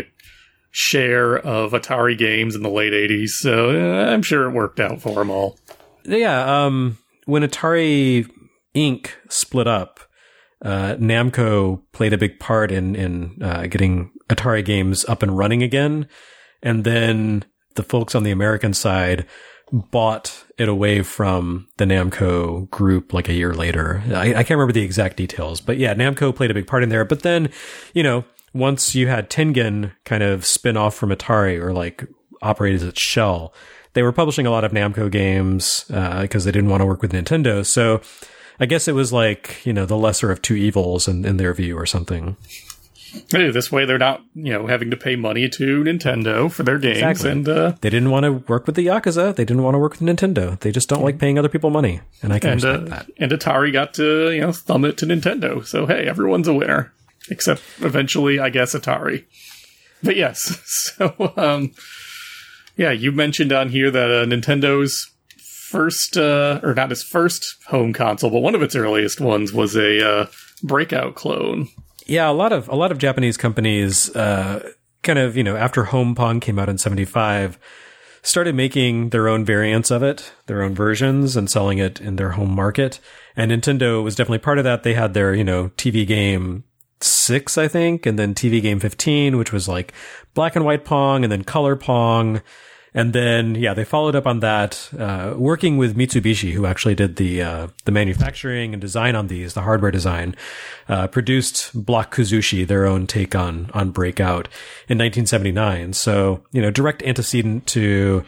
share of Atari games in the late eighties, so uh, I'm sure it worked out for them all. Yeah, um, when Atari Incorporated split up, uh, Namco played a big part in, in uh, getting Atari games up and running again, and then the folks on the American side bought it away from the Namco group like a year later. I, I can't remember the exact details, but yeah, Namco played a big part in there. But then, you know, once you had Tengen kind of spin off from Atari, or like operate as its shell, they were publishing a lot of Namco games because uh, they didn't want to work with Nintendo. So I guess it was like, you know, the lesser of two evils in, in their view or something. Hey, this way they're not, you know, having to pay money to Nintendo for their games. Exactly. And uh, they didn't want to work with the Yakuza. They didn't want to work with Nintendo. They just don't like paying other people money. And I can and, respect uh, that. And Atari got to, you know, thumb it to Nintendo. So, hey, everyone's a winner. Except eventually, I guess, Atari. But yes, so, um, yeah, you mentioned on here that uh, Nintendo's first, uh, or not its first home console, but one of its earliest ones was a uh, Breakout clone. Yeah, a lot of a lot of Japanese companies, uh, kind of, you know, after Home Pong came out in seventy-five, started making their own variants of it, their own versions, and selling it in their home market. And Nintendo was definitely part of that. They had their, you know, T V game six, I think, and then T V game fifteen, which was like black and white Pong, and then color Pong. And then, yeah, they followed up on that, uh, working with Mitsubishi, who actually did the, uh, the manufacturing and design on these, the hardware design, uh, produced Block Kuzushi, their own take on, on Breakout in nineteen seventy-nine. So, you know, direct antecedent to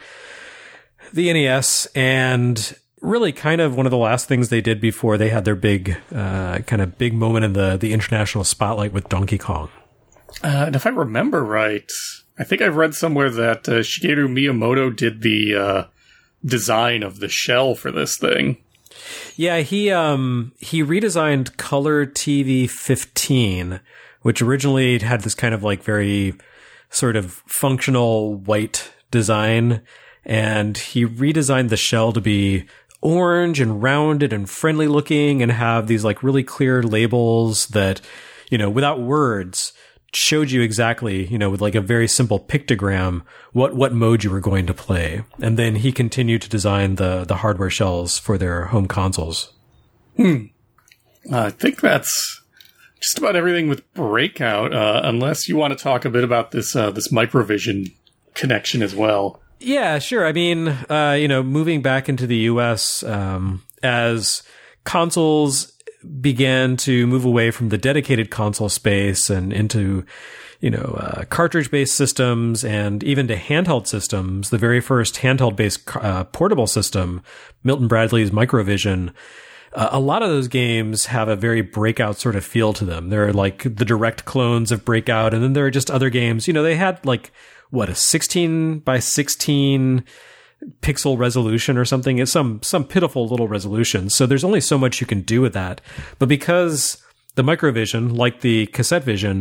the N E S, and really kind of one of the last things they did before they had their big, uh, kind of big moment in the, the international spotlight with Donkey Kong. Uh, and if I remember right, I think I've read somewhere that uh, Shigeru Miyamoto did the uh, design of the shell for this thing. Yeah, he um he redesigned Color T V fifteen, which originally had this kind of like very sort of functional white design, and he redesigned the shell to be orange and rounded and friendly looking, and have these like really clear labels that, you know, without words, showed you exactly, you know, with like a very simple pictogram, what, what mode you were going to play. And then he continued to design the, the hardware shells for their home consoles. Hmm. Uh, I think that's just about everything with Breakout, uh, unless you want to talk a bit about this, uh, this Microvision connection as well. Yeah, sure. I mean, uh, you know, moving back into the U S, um, as consoles began to move away from the dedicated console space and into, you know, uh, cartridge-based systems and even to handheld systems. The very first handheld-based uh, portable system, Milton Bradley's Microvision, uh, a lot of those games have a very Breakout sort of feel to them. They're like the direct clones of Breakout, and then there are just other games. You know, they had like, what, a sixteen by sixteen pixel resolution or something. It's some some pitiful little resolution. So there's only so much you can do with that. But because the Microvision, like the CassetteVision,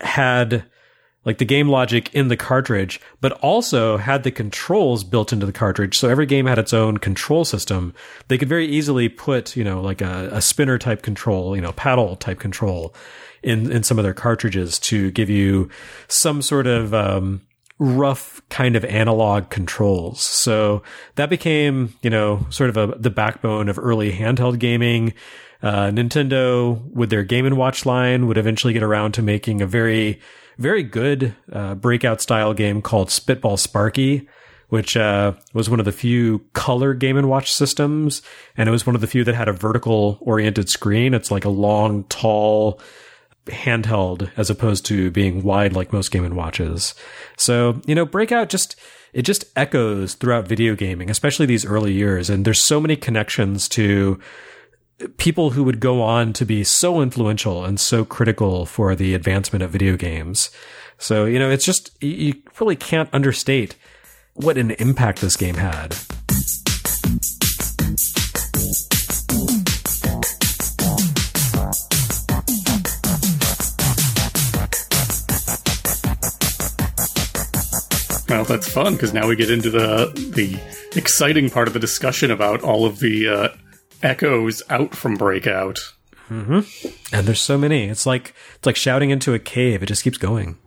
had like the game logic in the cartridge, but also had the controls built into the cartridge, so every game had its own control system, they could very easily put, you know, like a, a spinner type control, you know, paddle type control in, in some of their cartridges to give you some sort of, um, rough kind of analog controls. So that became, you know, sort of a, the backbone of early handheld gaming. Uh, Nintendo, with their Game and Watch line, would eventually get around to making a very, very good uh, Breakout style game called Spitball Sparky, which uh, was one of the few color Game and Watch systems, and it was one of the few that had a vertical oriented screen. It's like a long, tall handheld as opposed to being wide like most Game and Watches. So, you know, Breakout just, it just echoes throughout video gaming, especially these early years. And there's so many connections to people who would go on to be so influential and so critical for the advancement of video games. So, you know, it's just, you really can't understate what an impact this game had. Well, that's fun, because now we get into the the exciting part of the discussion about all of the uh, echoes out from Breakout. Mm-hmm. And there's so many. It's like it's like shouting into a cave. It just keeps going.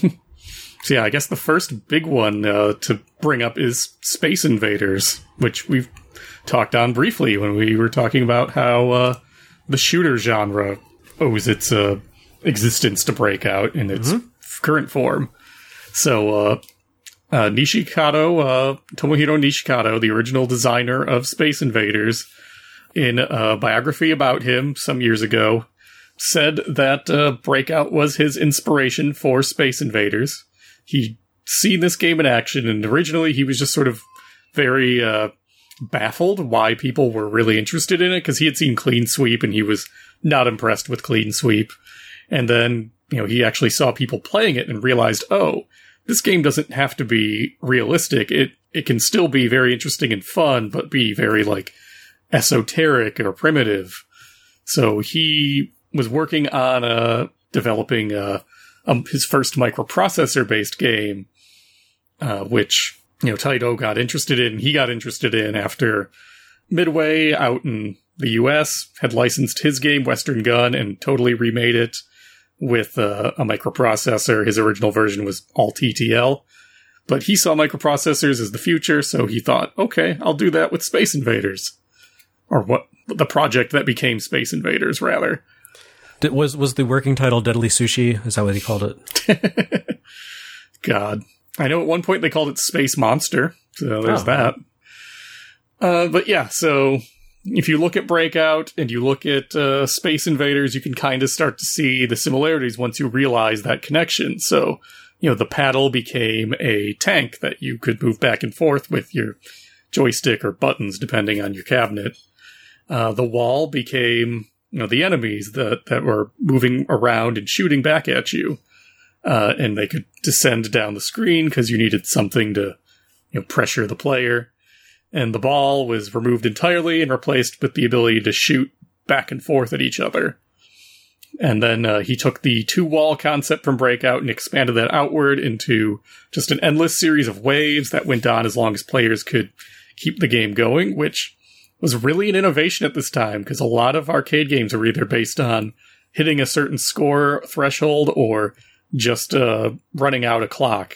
So yeah, I guess the first big one uh, to bring up is Space Invaders, which we've talked on briefly when we were talking about how uh, the shooter genre owes its uh, existence to Breakout in its mm-hmm. current form. So uh, uh, Nishikado, uh, Tomohiro Nishikado, the original designer of Space Invaders, in a biography about him some years ago, said that uh, Breakout was his inspiration for Space Invaders. He'd seen this game in action, and originally he was just sort of very uh, baffled why people were really interested in it, because he had seen Clean Sweep, and he was not impressed with Clean Sweep. And then, you know, he actually saw people playing it and realized, oh, this game doesn't have to be realistic. It it can still be very interesting and fun, but be very, like, esoteric or primitive. So he was working on uh, developing uh, um, his first microprocessor-based game, uh, which, you know, Taito got interested in. He got interested in after Midway out in the U S had licensed his game, Western Gun, and totally remade it with uh, a microprocessor. His original version was all T T L. But he saw microprocessors as the future, so he thought, okay, I'll do that with Space Invaders. Or what the project that became Space Invaders, rather. Did, was was the working title Deadly Sushi? Is that what he called it? God. I know at one point they called it Space Monster, so there's oh. that. Uh, but yeah, so if you look at Breakout and you look at uh, Space Invaders, you can kind of start to see the similarities once you realize that connection. So, you know, the paddle became a tank that you could move back and forth with your joystick or buttons, depending on your cabinet. Uh, the wall became, you know, the enemies that, that were moving around and shooting back at you. Uh, and they could descend down the screen because you needed something to, you know, pressure the player. And the ball was removed entirely and replaced with the ability to shoot back and forth at each other. And then uh, he took the two-wall concept from Breakout and expanded that outward into just an endless series of waves that went on as long as players could keep the game going, which was really an innovation at this time, because a lot of arcade games are either based on hitting a certain score threshold or just uh, running out a clock.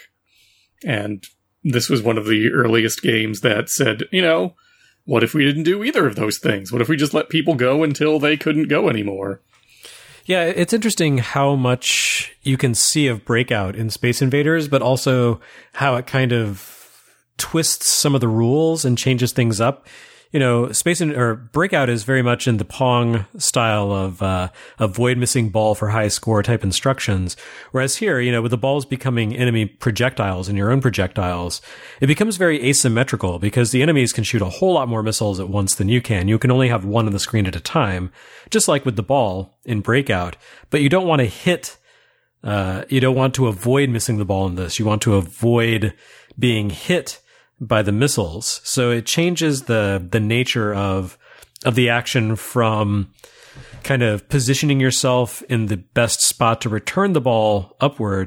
And this was one of the earliest games that said, you know, what if we didn't do either of those things? What if we just let people go until they couldn't go anymore? Yeah, it's interesting how much you can see of Breakout in Space Invaders, but also how it kind of twists some of the rules and changes things up. You know, Space in, or Breakout is very much in the Pong style of uh, avoid missing ball for high score type instructions. Whereas here, you know, with the balls becoming enemy projectiles and your own projectiles, it becomes very asymmetrical because the enemies can shoot a whole lot more missiles at once than you can. You can only have one on the screen at a time, just like with the ball in Breakout. But you don't want to hit, uh, you don't want to avoid missing the ball in this. You want to avoid being hit by the missiles. So it changes the the nature of of the action from kind of positioning yourself in the best spot to return the ball upward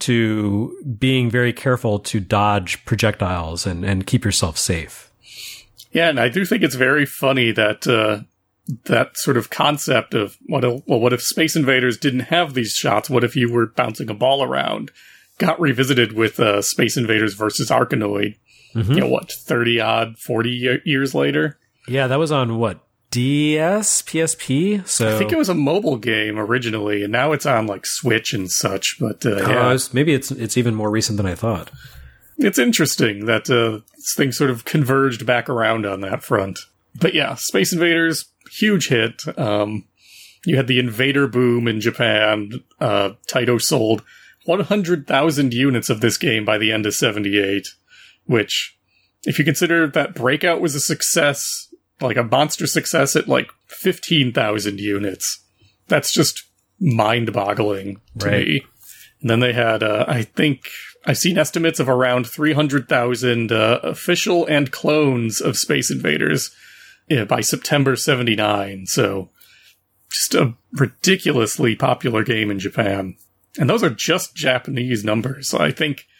to being very careful to dodge projectiles and, and keep yourself safe. Yeah, and I do think it's very funny that uh, that sort of concept of, what if, well, what if Space Invaders didn't have these shots? What if you were bouncing a ball around? Got revisited with uh, Space Invaders versus Arkanoid. Mm-hmm. You know, what, thirty-odd, forty years later? Yeah, that was on, what, D S, P S P? So I think it was a mobile game originally, and now it's on, like, Switch and such, but, uh, uh yeah. Maybe it's it's even more recent than I thought. It's interesting that uh, things sort of converged back around on that front. But yeah, Space Invaders, huge hit. Um, you had the Invader boom in Japan. Uh, Taito sold one hundred thousand units of this game by the end of seventy-eight. Which, if you consider that Breakout was a success, like a monster success at like fifteen thousand units, that's just mind-boggling to right. me. And then they had, uh, I think, I've seen estimates of around three hundred thousand uh, official and clones of Space Invaders uh, by September seventy-nine. So, just a ridiculously popular game in Japan. And those are just Japanese numbers. So I think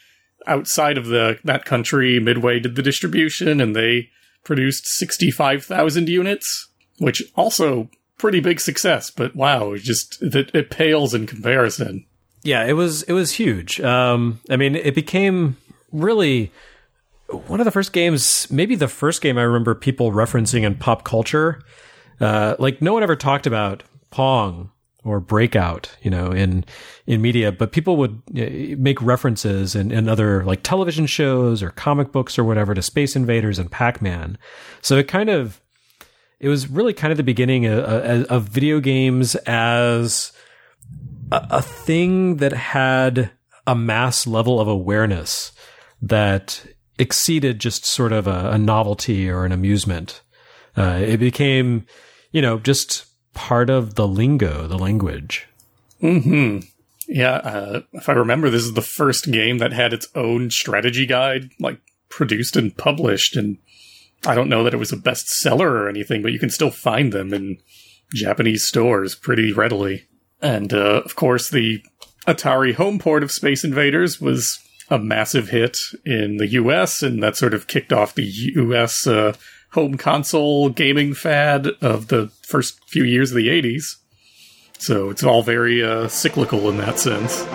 outside of the that country, Midway did the distribution, and they produced sixty-five thousand units, which also pretty big success. But wow, it just it, it pales in comparison. Yeah, it was it was huge. Um, I mean, it became really one of the first games, maybe the first game I remember people referencing in pop culture. Uh, like no one ever talked about Pong or Breakout, you know, in in media, but people would uh, make references in, in other like television shows or comic books or whatever to Space Invaders and Pac-Man. So it kind of, it was really kind of the beginning of, of, of video games as a, a thing that had a mass level of awareness that exceeded just sort of a, a novelty or an amusement. Uh, it became, you know, just part of the lingo, the language. Hmm. Yeah. Uh, if I remember, this is the first game that had its own strategy guide, like produced and published. And I don't know that it was a bestseller or anything, but you can still find them in Japanese stores pretty readily. And uh, of course, the Atari home port of Space Invaders was a massive hit in the U S, and that sort of kicked off the U S uh, home console gaming fad of the first few years of the eighties. So it's all very uh, cyclical in that sense.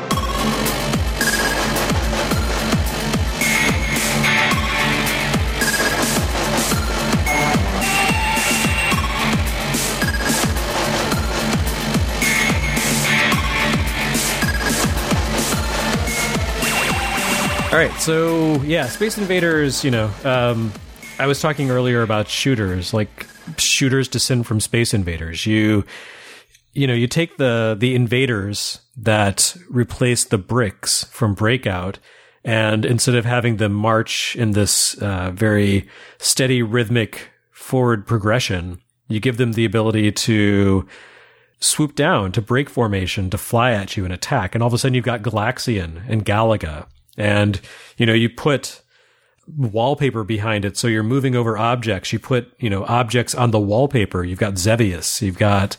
All right, so yeah, Space Invaders, you know, um, I was talking earlier about shooters, like shooters descend from Space Invaders. You, you know, you take the the invaders that replace the bricks from Breakout, and instead of having them march in this uh, very steady, rhythmic forward progression, you give them the ability to swoop down, to break formation, to fly at you and attack. And all of a sudden you've got Galaxian and Galaga. And, you know, you put wallpaper behind it, so you're moving over objects. You put, you know, objects on the wallpaper. You've got Xevious. You've got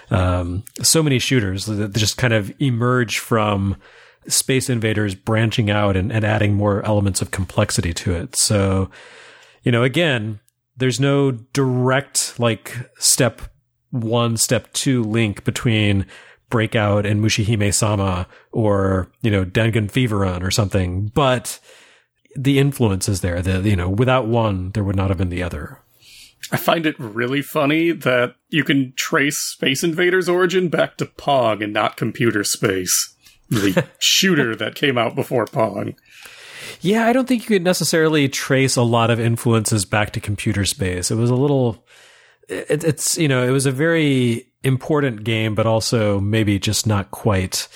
um, so many shooters that just kind of emerge from Space Invaders branching out and, and adding more elements of complexity to it. So, you know, again, there's no direct, like, step one, step two link between Breakout and Mushihime-sama or, you know, Dangan Feveron or something, but the influence is there. The, you know, without one, there would not have been the other. I find it really funny that you can trace Space Invaders' origin back to Pong and not Computer Space, the shooter that came out before Pong. Yeah, I don't think you could necessarily trace a lot of influences back to Computer Space. It was a little... It, it's, you know, it was a very important game, but also maybe just not quite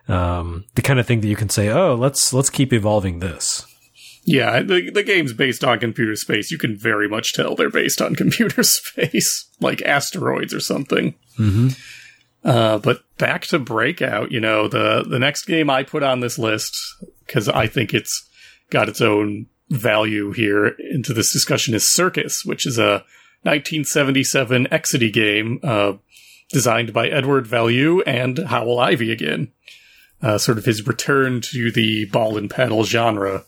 um, the kind of thing that you can say, oh, let's let's keep evolving this. Yeah, the, the game's based on Computer Space. You can very much tell they're based on Computer Space, like Asteroids or something. Mm-hmm. Uh, but back to Breakout, you know, the, the next game I put on this list, because I think it's got its own value here into this discussion, is Circus, which is a nineteen seventy-seven Exidy game, uh, designed by Edward Value and Howell Ivey again. Uh, sort of his return to the ball and paddle genre.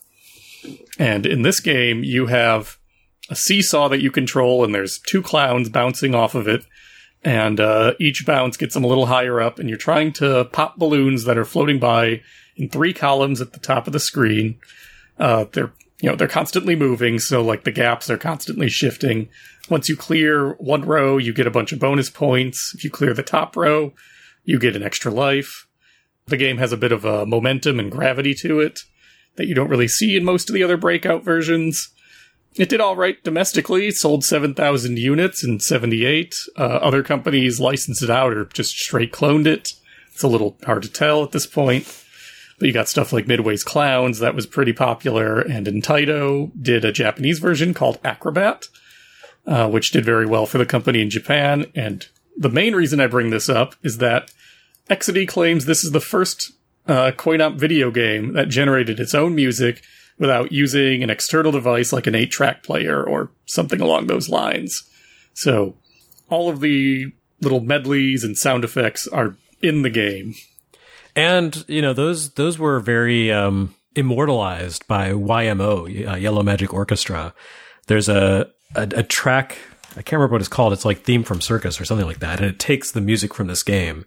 And in this game, you have a seesaw that you control, and there's two clowns bouncing off of it. And uh, each bounce gets them a little higher up, and you're trying to pop balloons that are floating by in three columns at the top of the screen. Uh, they're, you know, they're constantly moving, so like the gaps are constantly shifting. Once you clear one row, you get a bunch of bonus points. If you clear the top row, you get an extra life. The game has a bit of a momentum and gravity to it that you don't really see in most of the other Breakout versions. It did all right domestically, sold seven thousand units in seventy-eight. Uh, other companies licensed it out or just straight cloned it. It's a little hard to tell at this point. But you got stuff like Midway's Clowns, that was pretty popular, and Nintendo did a Japanese version called Acrobat, uh, which did very well for the company in Japan. And the main reason I bring this up is that Exidy claims this is the first uh, coin-op video game that generated its own music without using an external device like an eight-track player or something along those lines. So all of the little medleys and sound effects are in the game. And, you know, those those were very um, immortalized by Y M O, uh, Yellow Magic Orchestra. There's a, a a track, I can't remember what it's called. It's like Theme from Circus or something like that. And it takes the music from this game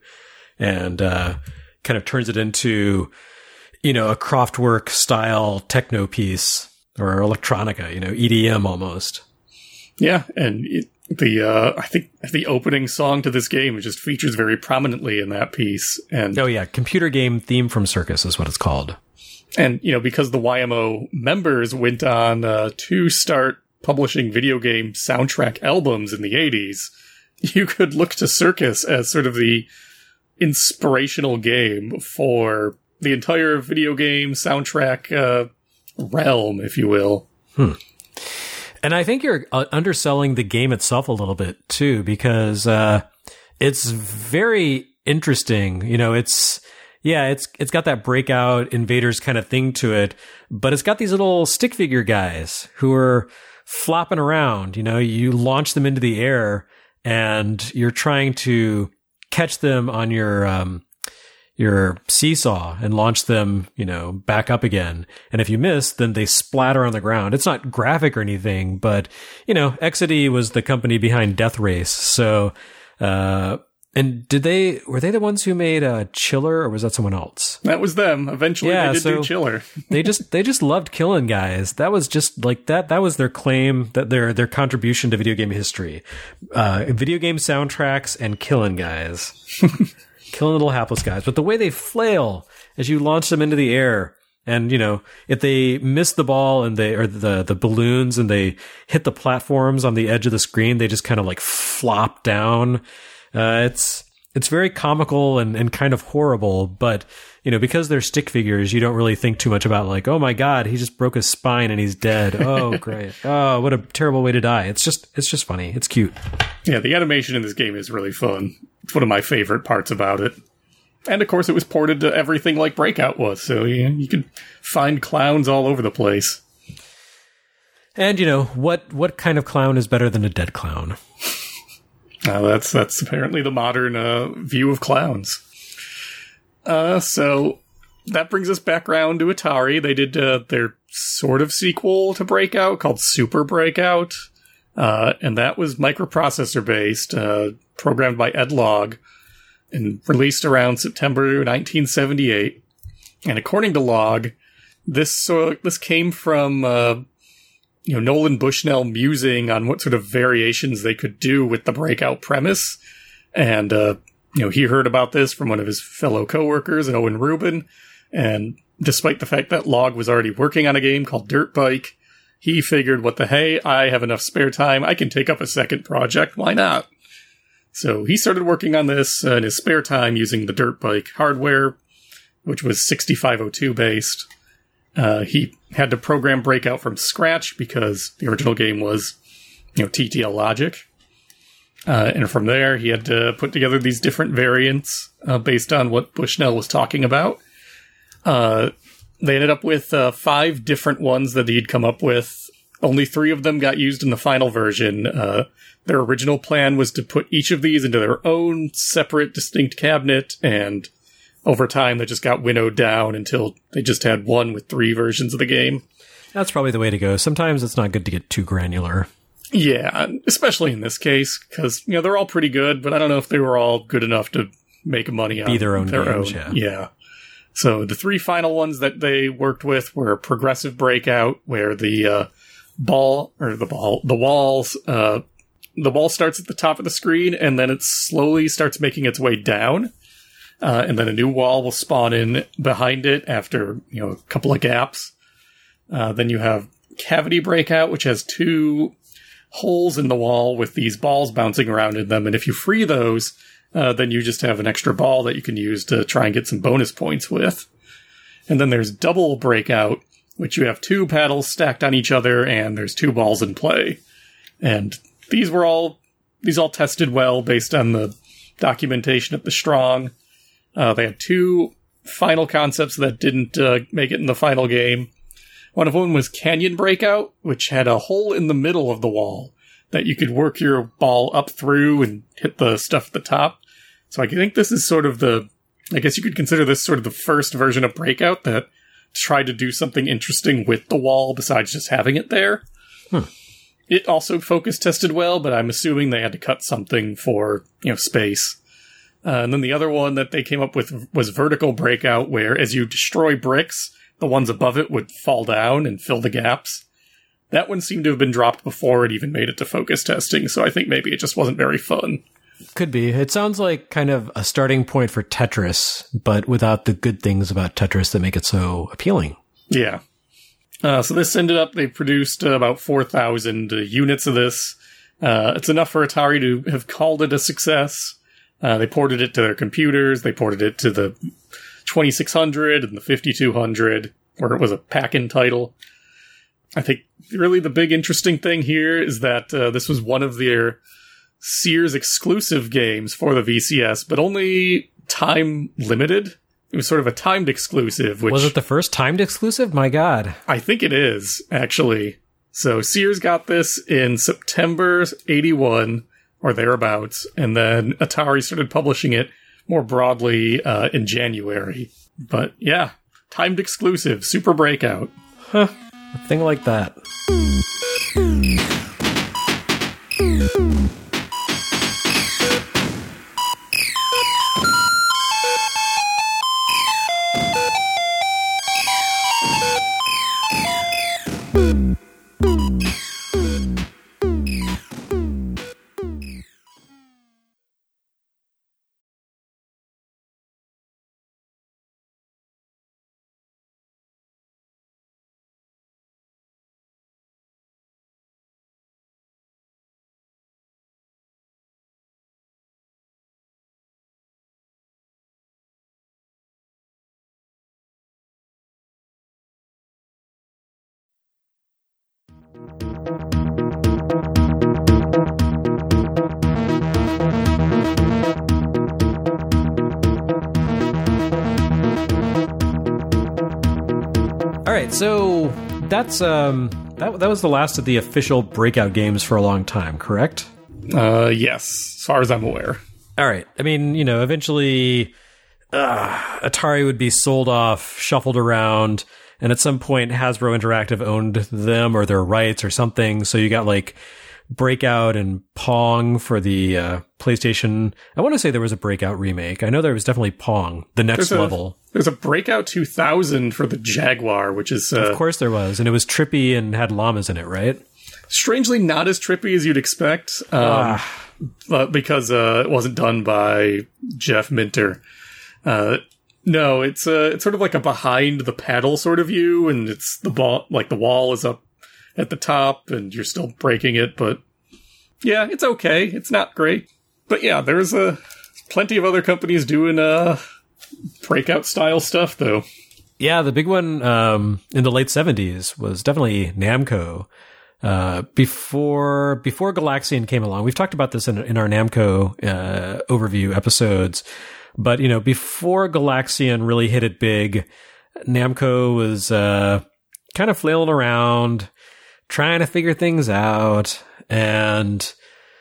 and uh, kind of turns it into, you know, a Kraftwerk style techno piece or electronica, you know, E D M almost. Yeah, and it, the uh, I think the opening song to this game just features very prominently in that piece. And oh yeah, Computer Game Theme from Circus is what it's called. And you know, because the Y M O members went on uh, to start publishing video game soundtrack albums in the eighties, you could look to Circus as sort of the inspirational game for the entire video game soundtrack uh, realm, if you will. Hmm. And I think you're uh, underselling the game itself a little bit too, because uh, it's very interesting. You know, it's yeah, it's it's got that Breakout Invaders kind of thing to it, but it's got these little stick figure guys who are flopping around. You know, you launch them into the air, and you're trying to catch them on your um, your seesaw and launch them, you know, back up again. And if you miss, then they splatter on the ground. It's not graphic or anything, but, you know, Exidy was the company behind Death Race. So, uh, and did they, were they the ones who made uh, Chiller, or was that someone else? That was them. Eventually yeah, they did so do Chiller. they just, they just loved killing guys. That was just like that. That was their claim, that their, their contribution to video game history. Uh, video game soundtracks and killing guys. Killing little hapless guys. But the way they flail as you launch them into the air, and, you know, if they miss the ball and they, or the, the balloons and they hit the platforms on the edge of the screen, they just kind of like flop down. Uh, it's, it's very comical and, and kind of horrible, but, you know, because they're stick figures, you don't really think too much about like, oh my God, he just broke his spine and he's dead. Oh, great. Oh, what a terrible way to die. It's just, it's just funny. It's cute. Yeah, the animation in this game is really fun. It's one of my favorite parts about it. And of course, it was ported to everything like Breakout was, so you, you could find clowns all over the place. And, you know, what, what kind of clown is better than a dead clown? Uh, that's that's apparently the modern uh, view of clowns. Uh, so that brings us back around to Atari. They did uh, their sort of sequel to Breakout called Super Breakout. Uh, and that was microprocessor-based, uh, programmed by Ed Logg, and released around September nineteen seventy-eight. And according to Logg, this uh, this came from uh, you know Nolan Bushnell musing on what sort of variations they could do with the Breakout premise. And uh, you know he heard about this from one of his fellow coworkers, Owen Rubin. And despite the fact that Logg was already working on a game called Dirt Bike, he figured, what the hey, I have enough spare time, I can take up a second project, why not? So he started working on this uh, in his spare time using the Dirt Bike hardware, which was sixty-five oh two based. Uh, he had to program Breakout from scratch because the original game was, you know, T T L logic. Uh, and from there, he had to put together these different variants uh, based on what Bushnell was talking about. Uh, They ended up with uh, five different ones that he'd come up with. Only three of them got used in the final version. Uh, their original plan was to put each of these into their own separate, distinct cabinet, and over time they just got winnowed down until they just had one with three versions of the game. That's probably the way to go. Sometimes it's not good to get too granular. Yeah, especially in this case, because, you know, they're all pretty good, but I don't know if they were all good enough to make money on Be their own their games, own. yeah. Yeah. So the three final ones that they worked with were Progressive Breakout, where the uh, ball, or the ball, the walls, uh, the ball starts at the top of the screen, and then it slowly starts making its way down. Uh, and then a new wall will spawn in behind it after, you know, a couple of gaps. Uh, then you have Cavity Breakout, which has two holes in the wall with these balls bouncing around in them. And if you free those, uh, then you just have an extra ball that you can use to try and get some bonus points with. And then there's Double Breakout, which you have two paddles stacked on each other, and there's two balls in play. And these were all, these all tested well based on the documentation at the Strong. Uh, they had two final concepts that didn't uh, make it in the final game. One of them was Canyon Breakout, which had a hole in the middle of the wall that you could work your ball up through and hit the stuff at the top. So I think this is sort of the, I guess you could consider this sort of the first version of Breakout that tried to do something interesting with the wall besides just having it there. Hmm. It also focus tested well, but I'm assuming they had to cut something for, you know, space. Uh, and then the other one that they came up with was Vertical Breakout, where as you destroy bricks, the ones above it would fall down and fill the gaps. That one seemed to have been dropped before it even made it to focus testing, so I think maybe it just wasn't very fun. Could be. It sounds like kind of a starting point for Tetris, but without the good things about Tetris that make it so appealing. Yeah. Uh, so this ended up, they produced uh, about four thousand uh, units of this. Uh, it's enough for Atari to have called it a success. Uh, they ported it to their computers. They ported it to the twenty-six hundred and the fifty-two hundred, where it was a pack-in title. I think really the big interesting thing here is that uh, this was one of their Sears exclusive games for the V C S, but only time limited. It was sort of a timed exclusive. Which was it the first timed exclusive? My God. I think it is, actually. So Sears got this in September eighty-one, or thereabouts, and then Atari started publishing it more broadly uh, in January. But yeah, timed exclusive, Super Breakout. Huh. A thing like that. All right, so that's um that that was the last of the official Breakout games for a long time, correct? Uh, yes, as far as I'm aware. All right. I mean, you know, eventually uh, Atari would be sold off, shuffled around, and at some point Hasbro Interactive owned them or their rights or something. So you got like Breakout and Pong for the uh, PlayStation. I want to say there was a Breakout remake. I know there was definitely Pong, the next there's a, level. There's a Breakout two thousand for the Jaguar, which is... Uh, of course there was. And it was trippy and had llamas in it, right? Strangely not as trippy as you'd expect, um, ah. but because uh, it wasn't done by Jeff Minter. Uh, no, it's uh, it's sort of like a behind the paddle sort of view, and it's the ball, like the wall is up at the top, and you're still breaking it. But yeah, it's okay. It's not great, but yeah, there's uh, plenty of other companies doing uh, Breakout style stuff, though. Yeah, the big one um, in the late seventies was definitely Namco. Uh, before, before Galaxian came along, we've talked about this in, in our Namco, uh, overview episodes, but, you know, before Galaxian really hit it big, Namco was, uh, kind of flailing around, trying to figure things out. And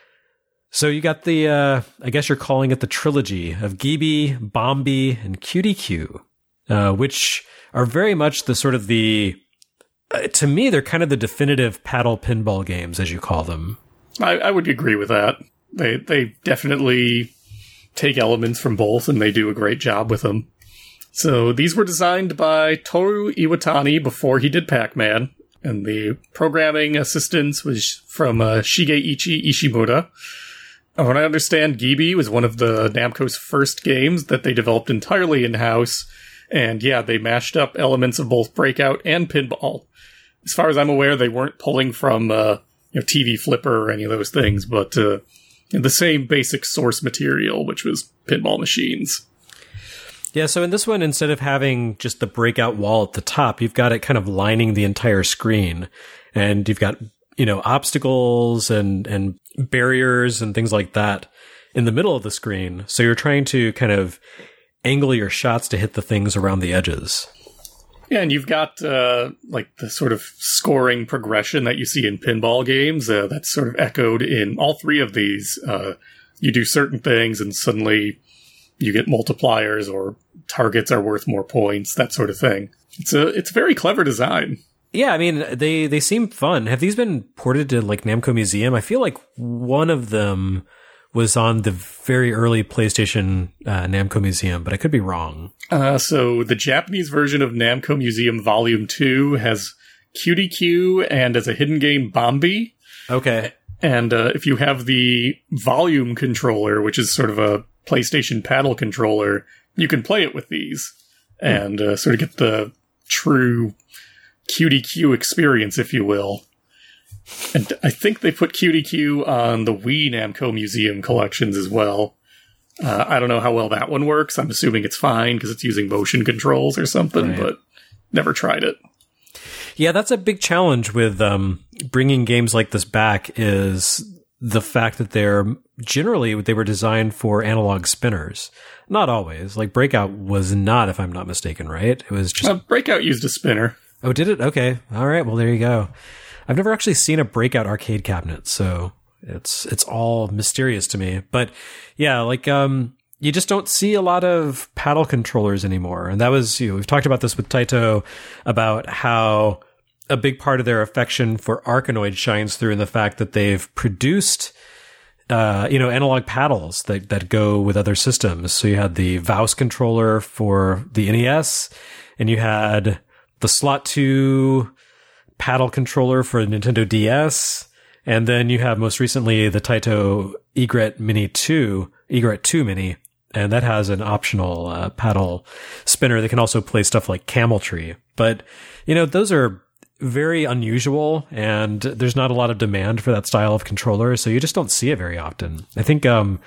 so you got the, uh, I guess you're calling it the trilogy of Gibi, Bombi, and Q D Q, uh, which are very much the sort of the, Uh, to me, they're kind of the definitive paddle pinball games, as you call them. I, I would agree with that. They they definitely take elements from both, and they do a great job with them. So these were designed by Toru Iwatani before he did Pac-Man, and the programming assistance was from uh, Shigeichi Ishimura. And what I understand, Gibi was one of the Namco's first games that they developed entirely in-house, and yeah, they mashed up elements of both Breakout and Pinball. As far as I'm aware, they weren't pulling from uh, you know, T V Flipper or any of those things, but uh, the same basic source material, which was pinball machines. Yeah, so in this one, instead of having just the Breakout wall at the top, you've got it kind of lining the entire screen. And you've got, you know, obstacles and, and barriers and things like that in the middle of the screen. So you're trying to kind of angle your shots to hit the things around the edges. Yeah, and you've got, uh, like, the sort of scoring progression that you see in pinball games. Uh, that's sort of echoed in all three of these. Uh, you do certain things, and suddenly you get multipliers or targets are worth more points, that sort of thing. It's a it's a very clever design. Yeah, I mean, they, they seem fun. Have these been ported to, like, Namco Museum? I feel like one of them was on the very early PlayStation uh, Namco Museum, but I could be wrong. Uh, so the Japanese version of Namco Museum Volume two has Q D Q and, as a hidden game, Bombi. Okay. And uh, if you have the volume controller, which is sort of a PlayStation paddle controller, you can play it with these and uh, sort of get the true Q D Q experience, if you will. And I think they put Q D Q on the Wii Namco Museum collections as well. Uh, I don't know how well that one works. I'm assuming it's fine because it's using motion controls or something, right. But never tried it. Yeah, that's a big challenge with um, bringing games like this back is the fact that they're generally, they were designed for analog spinners. Not always. Like Breakout was not, if I'm not mistaken, right? It was just... Uh, Breakout used a spinner. Oh, did it? Okay. All right. Well, there you go. I've never actually seen a Breakout arcade cabinet, so it's it's all mysterious to me. But yeah, like um, you just don't see a lot of paddle controllers anymore. And that was, you know, we've talked about this with Taito about how a big part of their affection for Arkanoid shines through in the fact that they've produced uh, you know, analog paddles that, that go with other systems. So you had the Vouse controller for the N E S, and you had the Slot two paddle controller for the Nintendo D S, and then you have most recently the Taito Egret Mini two, Egret two Mini, and that has an optional uh, paddle spinner that can also play stuff like Camel Tree. But, you know, those are very unusual, and there's not a lot of demand for that style of controller, so you just don't see it very often. I think um,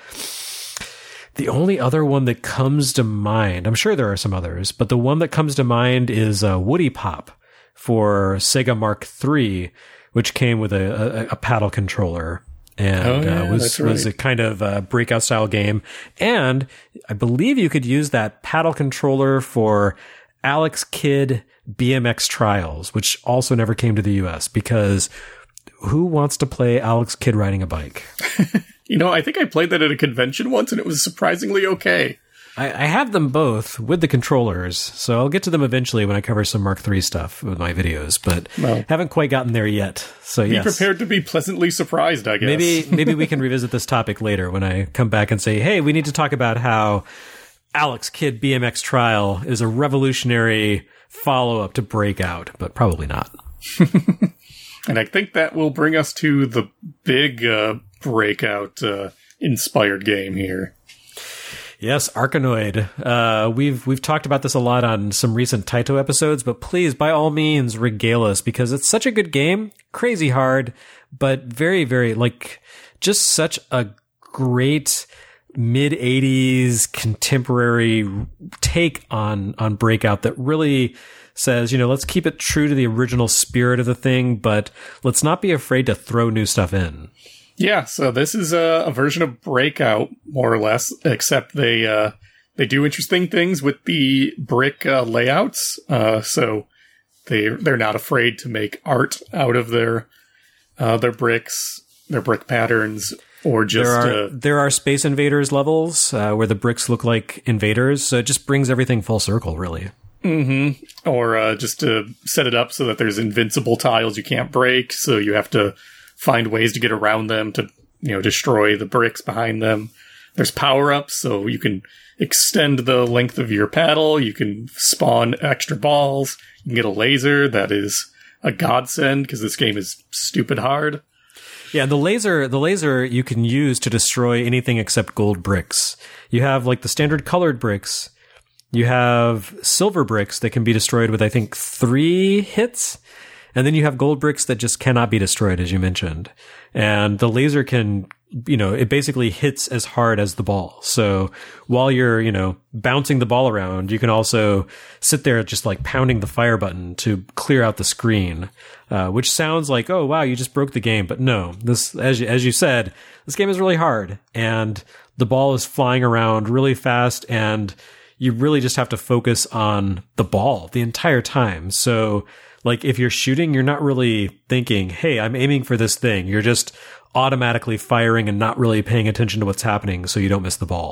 the only other one that comes to mind, I'm sure there are some others, but the one that comes to mind is uh, Woody Pop for Sega Mark three, which came with a, a, a paddle controller. And oh, yeah, uh, was right. was a kind of uh, breakout style game. And I believe you could use that paddle controller for Alex Kidd B M X Trials, which also never came to the U S because who wants to play Alex Kidd riding a bike? You know, I think I played that at a convention once, and it was surprisingly okay. I, I have them both with the controllers, so I'll get to them eventually when I cover some Mark three stuff with my videos, but well, haven't quite gotten there yet. So be yes. prepared to be pleasantly surprised, I guess. Maybe maybe we can revisit this topic later when I come back and say, hey, we need to talk about how Alex Kidd B M X Trial is a revolutionary follow-up to Breakout, but probably not. And I think that will bring us to the big uh, Breakout uh, inspired game here. Yes, Arkanoid. Uh, we've we've talked about this a lot on some recent Taito episodes, but please, by all means, regale us because it's such a good game, crazy hard, but very, very, like, just such a great mid-eighties contemporary take on on Breakout that really says, you know, let's keep it true to the original spirit of the thing, but let's not be afraid to throw new stuff in. Yeah, so this is a, a version of Breakout, more or less, except they uh, they do interesting things with the brick uh, layouts. Uh, so they they're not afraid to make art out of their uh, their bricks, their brick patterns, or just there are uh, there are Space Invaders levels uh, where the bricks look like invaders. So it just brings everything full circle, really. Mm-hmm. Or uh, just to set it up so that there's invincible tiles you can't break, so you have to find ways to get around them to, you know, destroy the bricks behind them. There's power-ups, so you can extend the length of your paddle, you can spawn extra balls, you can get a laser that is a godsend, because this game is stupid hard. Yeah, the laser the laser you can use to destroy anything except gold bricks. You have, like, the standard colored bricks. You have silver bricks that can be destroyed with, I think, three hits. And then you have gold bricks that just cannot be destroyed, as you mentioned. And the laser can, you know, it basically hits as hard as the ball. So while you're, you know, bouncing the ball around, you can also sit there just like pounding the fire button to clear out the screen, uh, which sounds like, oh, wow, you just broke the game. But no, this, as you, as you said, this game is really hard and the ball is flying around really fast and you really just have to focus on the ball the entire time. So, like, if you're shooting, you're not really thinking, hey, I'm aiming for this thing. You're just automatically firing and not really paying attention to what's happening so you don't miss the ball.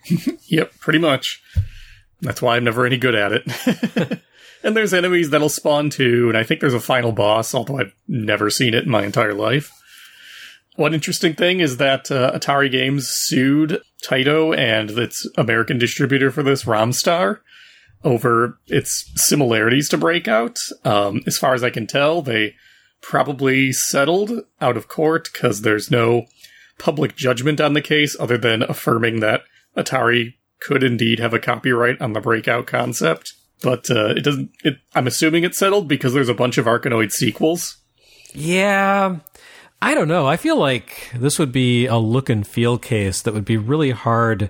Yep, pretty much. That's why I'm never any good at it. And there's enemies that'll spawn too, and I think there's a final boss, although I've never seen it in my entire life. One interesting thing is that uh, Atari Games sued Taito and its American distributor for this, Romstar, over its similarities to Breakout. Um, as far as I can tell, they probably settled out of court because there's no public judgment on the case other than affirming that Atari could indeed have a copyright on the Breakout concept. But uh, it doesn't. It, I'm assuming it's settled because there's a bunch of Arkanoid sequels. Yeah, I don't know. I feel like this would be a look and feel case that would be really hard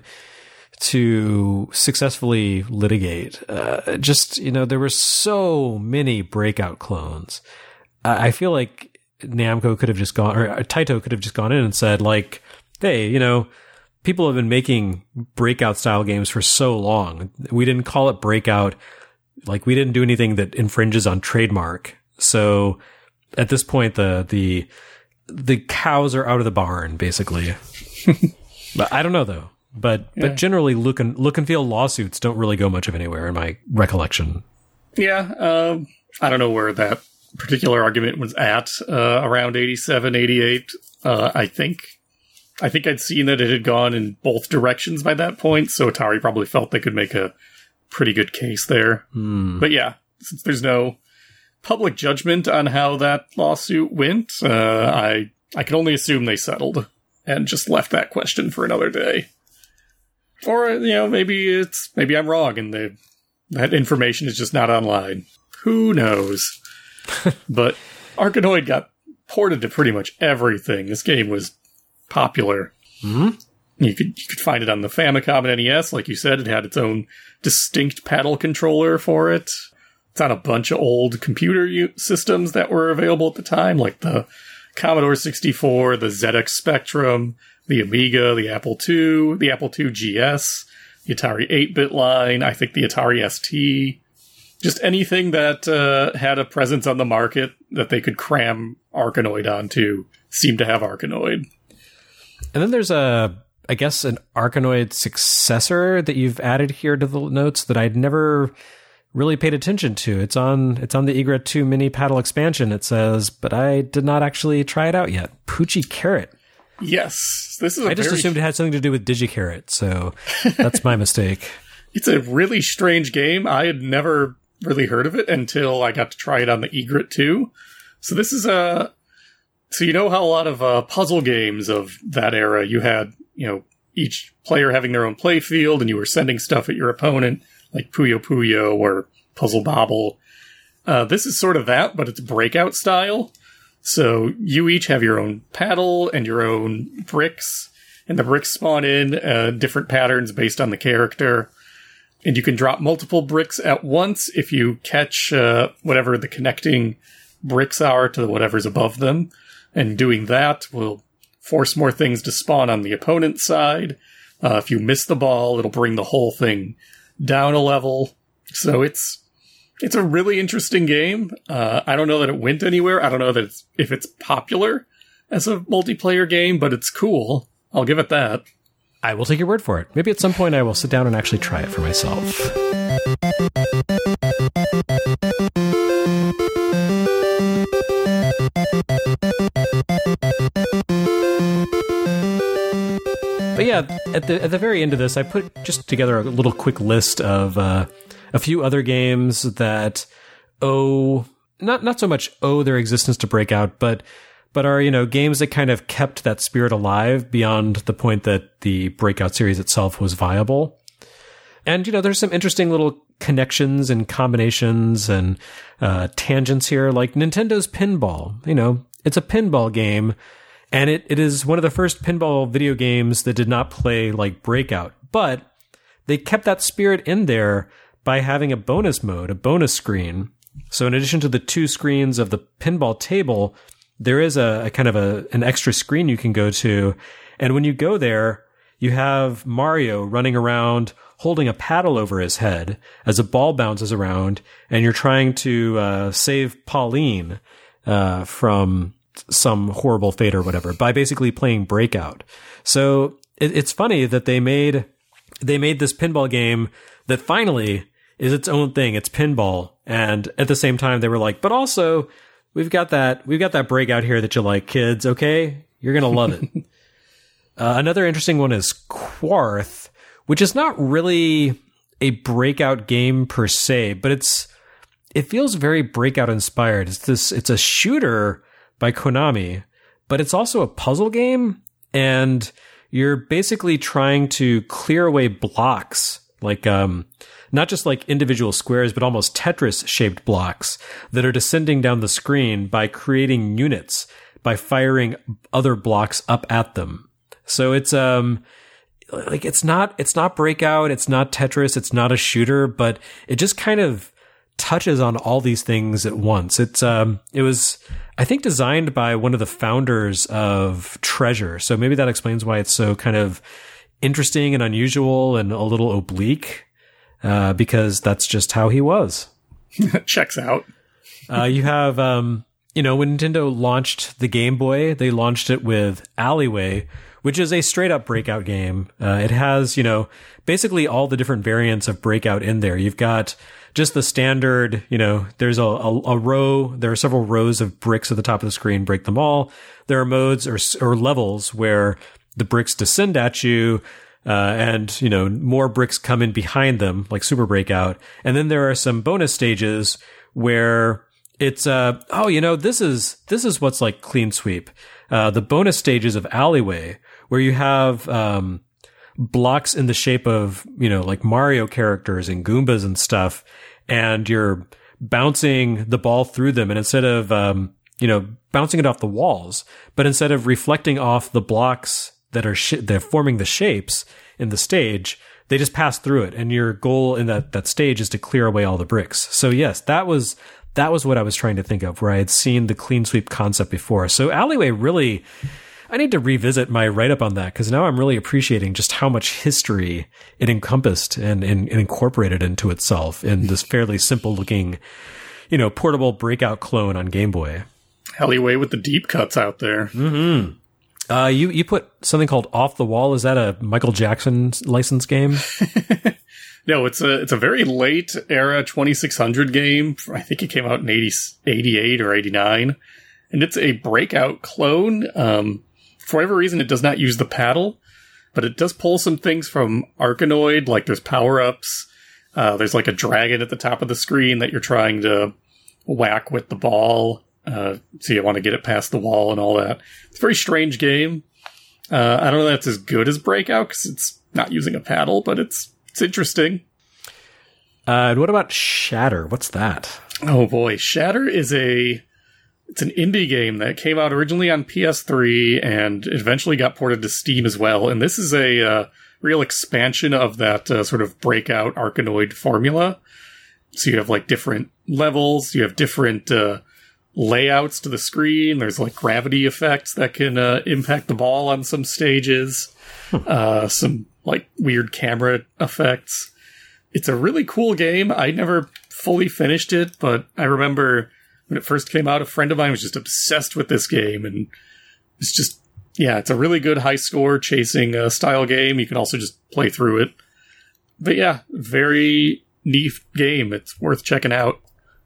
to successfully litigate. Uh, just, you know, there were so many Breakout clones. Uh, I feel like Namco could have just gone, or Taito could have just gone in and said, like, hey, you know, people have been making Breakout style games for so long. We didn't call it Breakout. Like, we didn't do anything that infringes on trademark. So at this point, the, the, the cows are out of the barn, basically. But I don't know though. But, yeah. but generally look and look and feel lawsuits don't really go much of anywhere in my recollection. Yeah. Um, I don't know where that particular argument was at, uh, around eighty-seven, eighty-eight. Uh, I think, I think I'd seen that it had gone in both directions by that point. So Atari probably felt they could make a pretty good case there. Hmm. But yeah, since there's no public judgment on how that lawsuit went, uh, I I can only assume they settled and just left that question for another day. Or, you know, maybe it's maybe I'm wrong and the that information is just not online. Who knows? But Arkanoid got ported to pretty much everything. This game was popular. Mm-hmm. You could you could find it on the Famicom and N E S, like you said. It had its own distinct paddle controller for it. It's on a bunch of old computer u- systems that were available at the time, like the Commodore sixty-four, the Z X Spectrum, the Amiga, the Apple two, the Apple two G S, the Atari eight-bit line, I think the Atari S T. Just anything that uh, had a presence on the market that they could cram Arkanoid onto seemed to have Arkanoid. And then there's a, I guess, an Arkanoid successor that you've added here to the notes that I'd never really paid attention to. It's on it's on the Egret two mini paddle expansion, it says, but I did not actually try it out yet. Poochie Carrot. Yes. This is a I just very... assumed it had something to do with DigiCarrot, so that's my mistake. It's a really strange game. I had never really heard of it until I got to try it on the Egret two. So this is a... So you know how a lot of uh, puzzle games of that era, you had, you know, each player having their own play field and you were sending stuff at your opponent, like Puyo Puyo or Puzzle Bobble. Uh, this is sort of that, but it's Breakout style. So you each have your own paddle and your own bricks, and the bricks spawn in uh, different patterns based on the character. And you can drop multiple bricks at once if you catch uh, whatever the connecting bricks are to whatever's above them. And doing that will force more things to spawn on the opponent's side. Uh, if you miss the ball, it'll bring the whole thing down a level. So it's it's a really interesting game. Uh, I don't know that it went anywhere. I don't know that it's, if it's popular as a multiplayer game, but it's cool. I'll give it that. I will take your word for it. Maybe at some point I will sit down and actually try it for myself. But yeah, at the at the very end of this, I put just together a little quick list of uh, a few other games that owe not not so much owe their existence to Breakout, but but are, you know, games that kind of kept that spirit alive beyond the point that the Breakout series itself was viable. And, you know, there's some interesting little connections and combinations and uh, tangents here, like Nintendo's Pinball. You know, it's a pinball game, and it, it is one of the first pinball video games that did not play like Breakout. But they kept that spirit in there by having a bonus mode, a bonus screen. So in addition to the two screens of the pinball table, there is a, a kind of a an extra screen you can go to. And when you go there, you have Mario running around holding a paddle over his head as a ball bounces around, and you're trying to uh, save Pauline uh, from some horrible fate or whatever by basically playing Breakout. So it, it's funny that they made they made this pinball game that finally is its own thing. It's pinball. And at the same time, they were like, but also we've got that, we've got that breakout here that you like, kids. Okay. You're going to love it. uh, another interesting one is Quarth, which is not really a breakout game per se, but it's, it feels very breakout inspired. It's this, it's a shooter by Konami, but it's also a puzzle game. And you're basically trying to clear away blocks, like, um, not just like individual squares, but almost Tetris shaped blocks that are descending down the screen by creating units, by firing other blocks up at them. So it's, um, like, it's not, it's not breakout. It's not Tetris. It's not a shooter, but it just kind of touches on all these things at once. It's, um, it was, I think, designed by one of the founders of Treasure. So maybe that explains why it's so kind of interesting and unusual and a little oblique. Uh, because that's just how he was. Checks out. uh, you have, um, you know, when Nintendo launched the Game Boy, they launched it with Alleyway, which is a straight up breakout game. Uh, it has, you know, basically all the different variants of breakout in there. You've got just the standard, you know, there's a, a, a row, there are several rows of bricks at the top of the screen, break them all. There are modes or, or levels where the bricks descend at you. Uh, and, you know, more bricks come in behind them, like Super Breakout. And then there are some bonus stages where it's, uh, oh, you know, this is, this is what's like Clean Sweep. Uh, the bonus stages of Alleyway, where you have, um, blocks in the shape of, you know, like Mario characters and Goombas and stuff. And you're bouncing the ball through them. And instead of, um, you know, bouncing it off the walls, but instead of reflecting off the blocks that are sh- they're forming the shapes in the stage, they just pass through it. And your goal in that, that stage is to clear away all the bricks. So yes, that was, that was what I was trying to think of, where I had seen the Clean Sweep concept before. So Alleyway really, I need to revisit my write-up on that, because now I'm really appreciating just how much history it encompassed and, and, and incorporated into itself in this fairly simple looking, you know, portable breakout clone on Game Boy. Alleyway with the deep cuts out there. Mm-hmm. Uh, you, you put something called Off the Wall. Is that a Michael Jackson licensed game? No, it's a, it's a very late era twenty-six hundred game. I think it came out in eighty, eighty-eight or eighty-nine. And it's a breakout clone. Um, for whatever reason, it does not use the paddle, but it does pull some things from Arkanoid, like there's power-ups. Uh, there's like a dragon at the top of the screen that you're trying to whack with the ball. Uh, so you want to get it past the wall and all that. It's a very strange game. Uh, I don't know if that's as good as Breakout, because it's not using a paddle, but it's it's interesting. Uh, and what about Shatter? What's that? Oh boy, Shatter is a it's an indie game that came out originally on P S three and eventually got ported to Steam as well. And this is a uh, real expansion of that uh, sort of Breakout Arkanoid formula. So you have like different levels, you have different uh, layouts to the screen. There's like gravity effects that can uh, impact the ball on some stages. uh, some like weird camera effects. It's a really cool game. I never fully finished it, but I remember when it first came out, a friend of mine was just obsessed with this game, and it's just, yeah, it's a really good high score chasing uh, style game. You can also just play through it. But yeah, very neat game. It's worth checking out.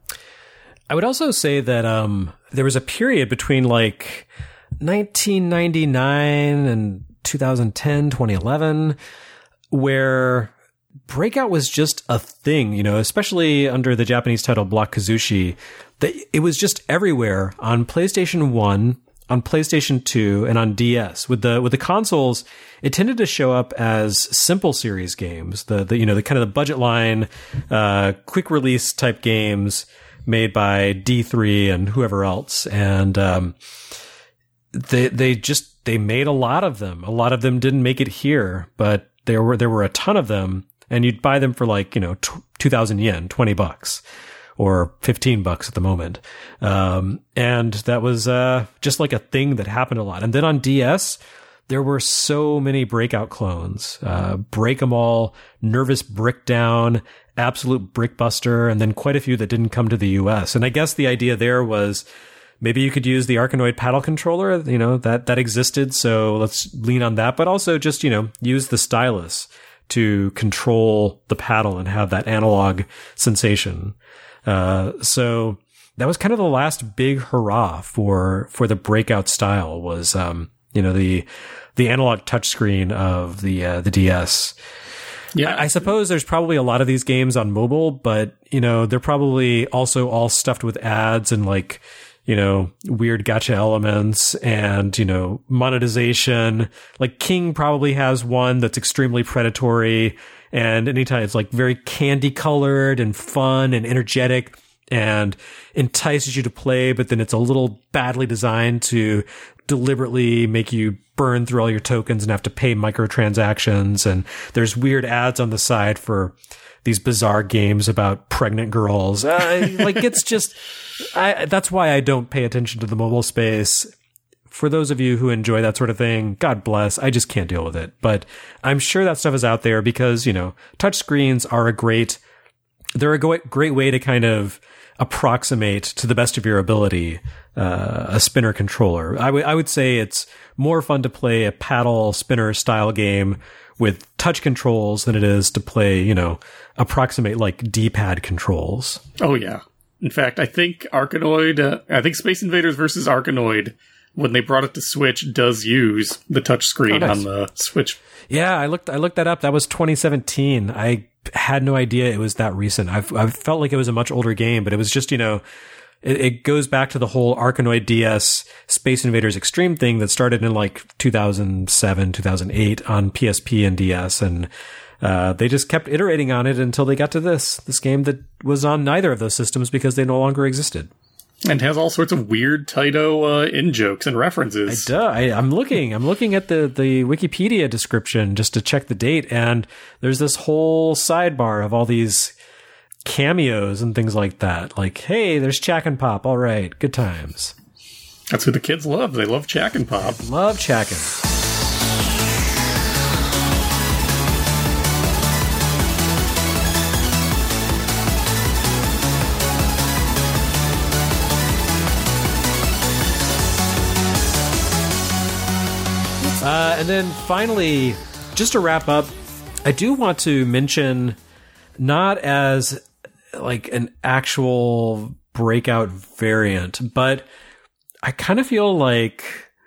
I would also say that um, there was a period between like nineteen ninety-nine and two thousand ten, twenty eleven, where Breakout was just a thing, you know, especially under the Japanese title Block Kazushi. It was just everywhere on PlayStation one, on PlayStation two, and on D S. With the with the consoles, it tended to show up as simple series games, the, the you know, the kind of the budget line, uh, quick release type games made by D three and whoever else. And um, they they just they made a lot of them. A lot of them didn't make it here, but there were there were a ton of them, and you'd buy them for like, you know, t- two thousand yen, twenty bucks. Or fifteen bucks at the moment. Um, and that was, uh, just like a thing that happened a lot. And then on D S, there were so many Breakout clones, uh, Break 'em All, Nervous Brickdown, Absolute Brickbuster, and then quite a few that didn't come to the U S. And I guess the idea there was maybe you could use the Arkanoid paddle controller, you know, that, that existed. So let's lean on that, but also just, you know, use the stylus to control the paddle and have that analog sensation. Uh, so that was kind of the last big hurrah for, for the breakout style was, um, you know, the, the analog touchscreen of the, uh, the D S. Yeah. I, I suppose there's probably a lot of these games on mobile, but, you know, they're probably also all stuffed with ads and like, you know, weird gacha elements and, you know, monetization. Like King probably has one that's extremely predatory, and anytime it's like very candy colored and fun and energetic and entices you to play, but then it's a little badly designed to deliberately make you burn through all your tokens and have to pay microtransactions. And there's weird ads on the side for these bizarre games about pregnant girls. Uh, like it's just, I, that's why I don't pay attention to the mobile space. For those of you who enjoy that sort of thing, God bless. I just can't deal with it. But I'm sure that stuff is out there because, you know, touchscreens are a great, they're a great way to kind of approximate to the best of your ability, uh, a spinner controller. I would, I would say it's more fun to play a paddle spinner style game with touch controls than it is to play, you know, approximate like D-pad controls. Oh, yeah. In fact, I think Arkanoid, uh, I think Space Invaders versus Arkanoid, when they brought it to Switch, does use the touchscreen oh, nice. on the Switch. Yeah, I looked I looked that up. That was twenty seventeen. I had no idea it was that recent. I've, I've felt like it was a much older game, but it was just, you know, it, it goes back to the whole Arkanoid D S Space Invaders Extreme thing that started in like two thousand seven, two thousand eight on P S P and D S. And uh, they just kept iterating on it until they got to this, this game that was on neither of those systems because they no longer existed. And has all sorts of weird Taito uh, in-jokes and references. I do. I, I'm looking. I'm looking at the, the Wikipedia description just to check the date, and there's this whole sidebar of all these cameos and things like that. Like, hey, there's Chack and Pop. All right, good times. That's who the kids love. They love Chack and Pop. Love Chackin'. Uh, and then finally, just to wrap up, I do want to mention, not as like an actual breakout variant, but I kind of feel like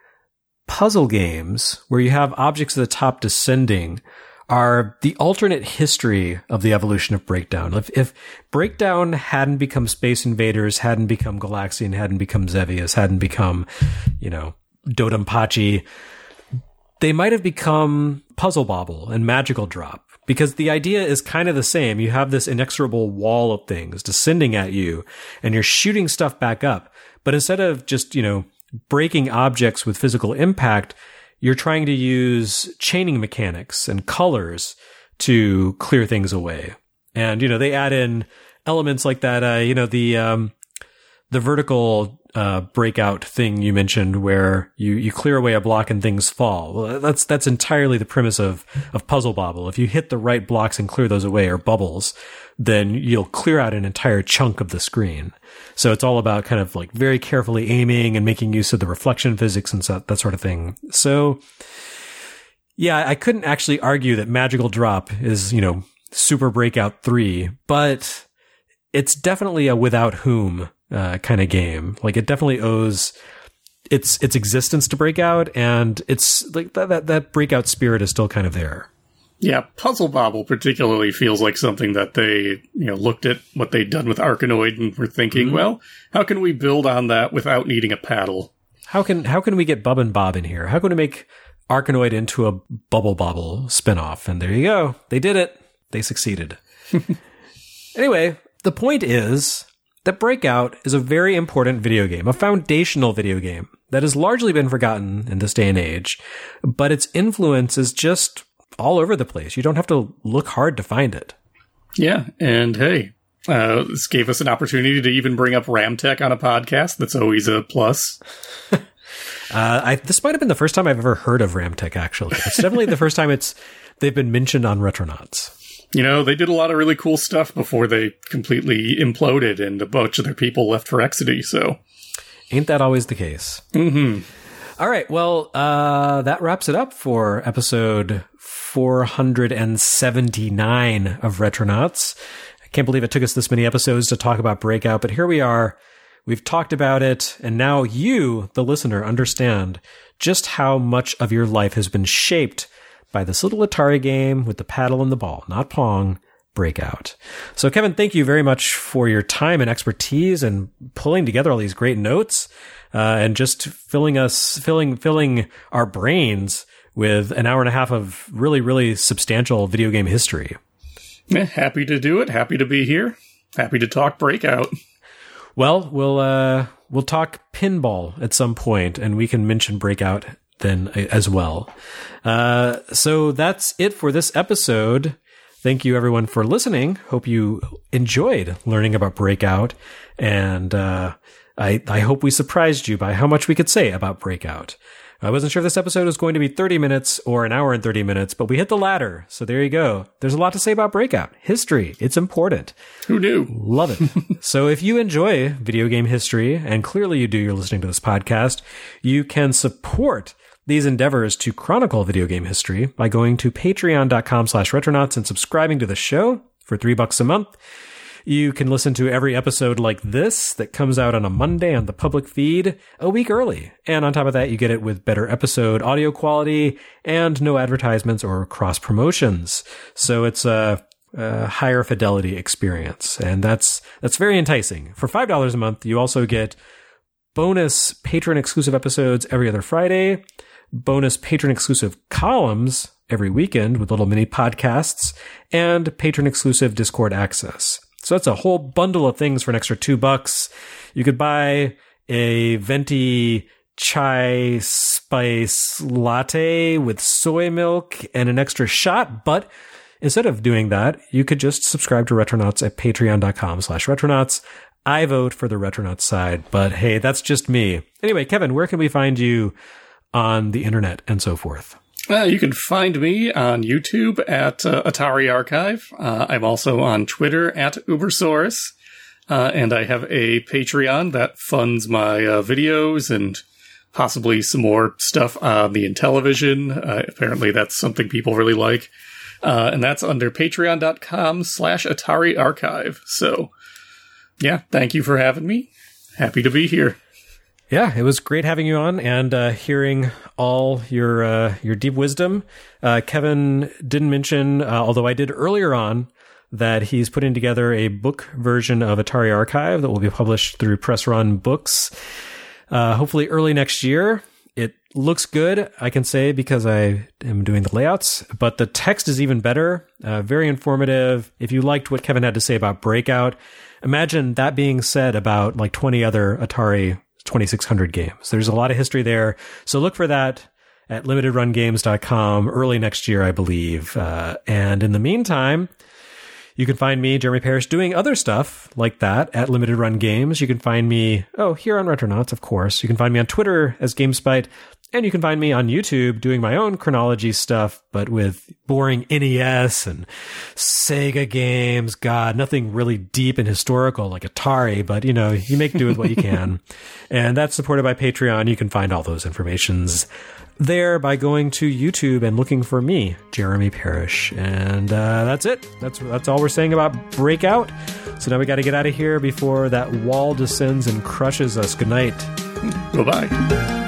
puzzle games where you have objects at the top descending are the alternate history of the evolution of Breakdown. If, if Breakdown hadn't become Space Invaders, hadn't become Galaxian, hadn't become Xevious, hadn't become, you know, Dodonpachi, they might have become Puzzle Bobble and Magical Drop, because the idea is kind of the same. You have this inexorable wall of things descending at you, and you're shooting stuff back up. But instead of just, you know, breaking objects with physical impact, you're trying to use chaining mechanics and colors to clear things away. And, you know, they add in elements like that, uh, you know, the, um, the vertical uh, breakout thing you mentioned where you, you clear away a block and things fall. Well, that's, that's entirely the premise of, of Puzzle Bobble. If you hit the right blocks and clear those away, or bubbles, then you'll clear out an entire chunk of the screen. So it's all about kind of like very carefully aiming and making use of the reflection physics and so, that sort of thing. So yeah, I couldn't actually argue that Magical Drop is, you know, Super Breakout three, but it's definitely a without whom Uh, kind of game. Like, it definitely owes its its existence to Breakout, and it's like that, that that Breakout spirit is still kind of there. Yeah, Puzzle Bobble particularly feels like something that they, you know, looked at what they'd done with Arkanoid and were thinking, mm-hmm. well, how can we build on that without needing a paddle? How can how can we get Bub and Bob in here? How can we make Arkanoid into a Bubble Bobble spinoff? And there you go. They did it. They succeeded. Anyway, the point is that Breakout is a very important video game, a foundational video game that has largely been forgotten in this day and age, but its influence is just all over the place. You don't have to look hard to find it. Yeah, and hey, uh, this gave us an opportunity to even bring up Ramtech on a podcast. That's always a plus. uh, I, this might have been the first time I've ever heard of Ramtech, actually. It's definitely the first time it's they've been mentioned on Retronauts. You know, they did a lot of really cool stuff before they completely imploded and a bunch of their people left for Exidy, so. Ain't that always the case? Mm-hmm. All right. Well, uh, that wraps it up for episode four hundred seventy-nine of Retronauts. I can't believe it took us this many episodes to talk about Breakout, but here we are. We've talked about it, and now you, the listener, understand just how much of your life has been shaped by this little Atari game with the paddle and the ball, not Pong, Breakout. So, Kevin, thank you very much for your time and expertise and pulling together all these great notes uh, and just filling us, filling, filling our brains with an hour and a half of really, really substantial video game history. Yeah, happy to do it. Happy to be here. Happy to talk Breakout. Well, we'll uh, we'll talk pinball at some point, and we can mention Breakout then as well. Uh, so that's it for this episode. Thank you, everyone, for listening. Hope you enjoyed learning about Breakout, and uh, I I hope we surprised you by how much we could say about Breakout. I wasn't sure if this episode was going to be thirty minutes or an hour and thirty minutes, but we hit the latter. So there you go. There's a lot to say about Breakout. History. It's important. Who knew? Love it. So if you enjoy video game history, and clearly you do, you're listening to this podcast, you can support these endeavors to chronicle video game history by going to patreon.com slash retronauts and subscribing to the show for three bucks a month. You can listen to every episode like this that comes out on a Monday on the public feed a week early. And on top of that, you get it with better episode audio quality and no advertisements or cross promotions. So it's a, a higher fidelity experience. And that's, that's very enticing. For five dollars a month, you also get bonus patron exclusive episodes every other Friday, bonus patron exclusive columns every weekend with little mini podcasts, and patron exclusive Discord access. So that's a whole bundle of things for an extra two bucks. You could buy a venti chai spice latte with soy milk and an extra shot. But instead of doing that, you could just subscribe to Retronauts at patreon.com slash retronauts. I vote for the Retronauts side, but hey, that's just me. Anyway, Kevin, where can we find you on the internet and so forth? Uh, you can find me on YouTube at uh, Atari Archive. Uh, I'm also on Twitter at Ubersaurus. Uh, and I have a Patreon that funds my uh, videos and possibly some more stuff on the Intellivision. Uh, apparently that's something people really like. Uh, and that's under patreon.com slash Atari Archive. So, yeah, thank you for having me. Happy to be here. Yeah, it was great having you on and uh, hearing all your uh, your deep wisdom. Uh, Kevin didn't mention, uh, although I did earlier on, that he's putting together a book version of Atari Archive that will be published through Press Run Books, uh, hopefully early next year. It looks good, I can say, because I am doing the layouts, but the text is even better, uh, very informative. If you liked what Kevin had to say about Breakout, imagine that being said about like twenty other Atari twenty-six hundred games. There's a lot of history there. So look for that at limited run games dot com early next year, I believe. Uh, and in the meantime, you can find me, Jeremy Parrish, doing other stuff like that at Limited Run Games. You can find me, oh, here on Retronauts, of course. You can find me on Twitter as GameSpite. And you can find me on YouTube doing my own chronology stuff, but with boring N E S and Sega games. God, nothing really deep and historical like Atari, but, you know, you make do with what you can. And that's supported by Patreon. You can find all those informations there by going to YouTube and looking for me, Jeremy Parrish. And uh, that's it. That's, that's all we're saying about Breakout. So now we got to get out of here before that wall descends and crushes us. Good night. Bye-bye.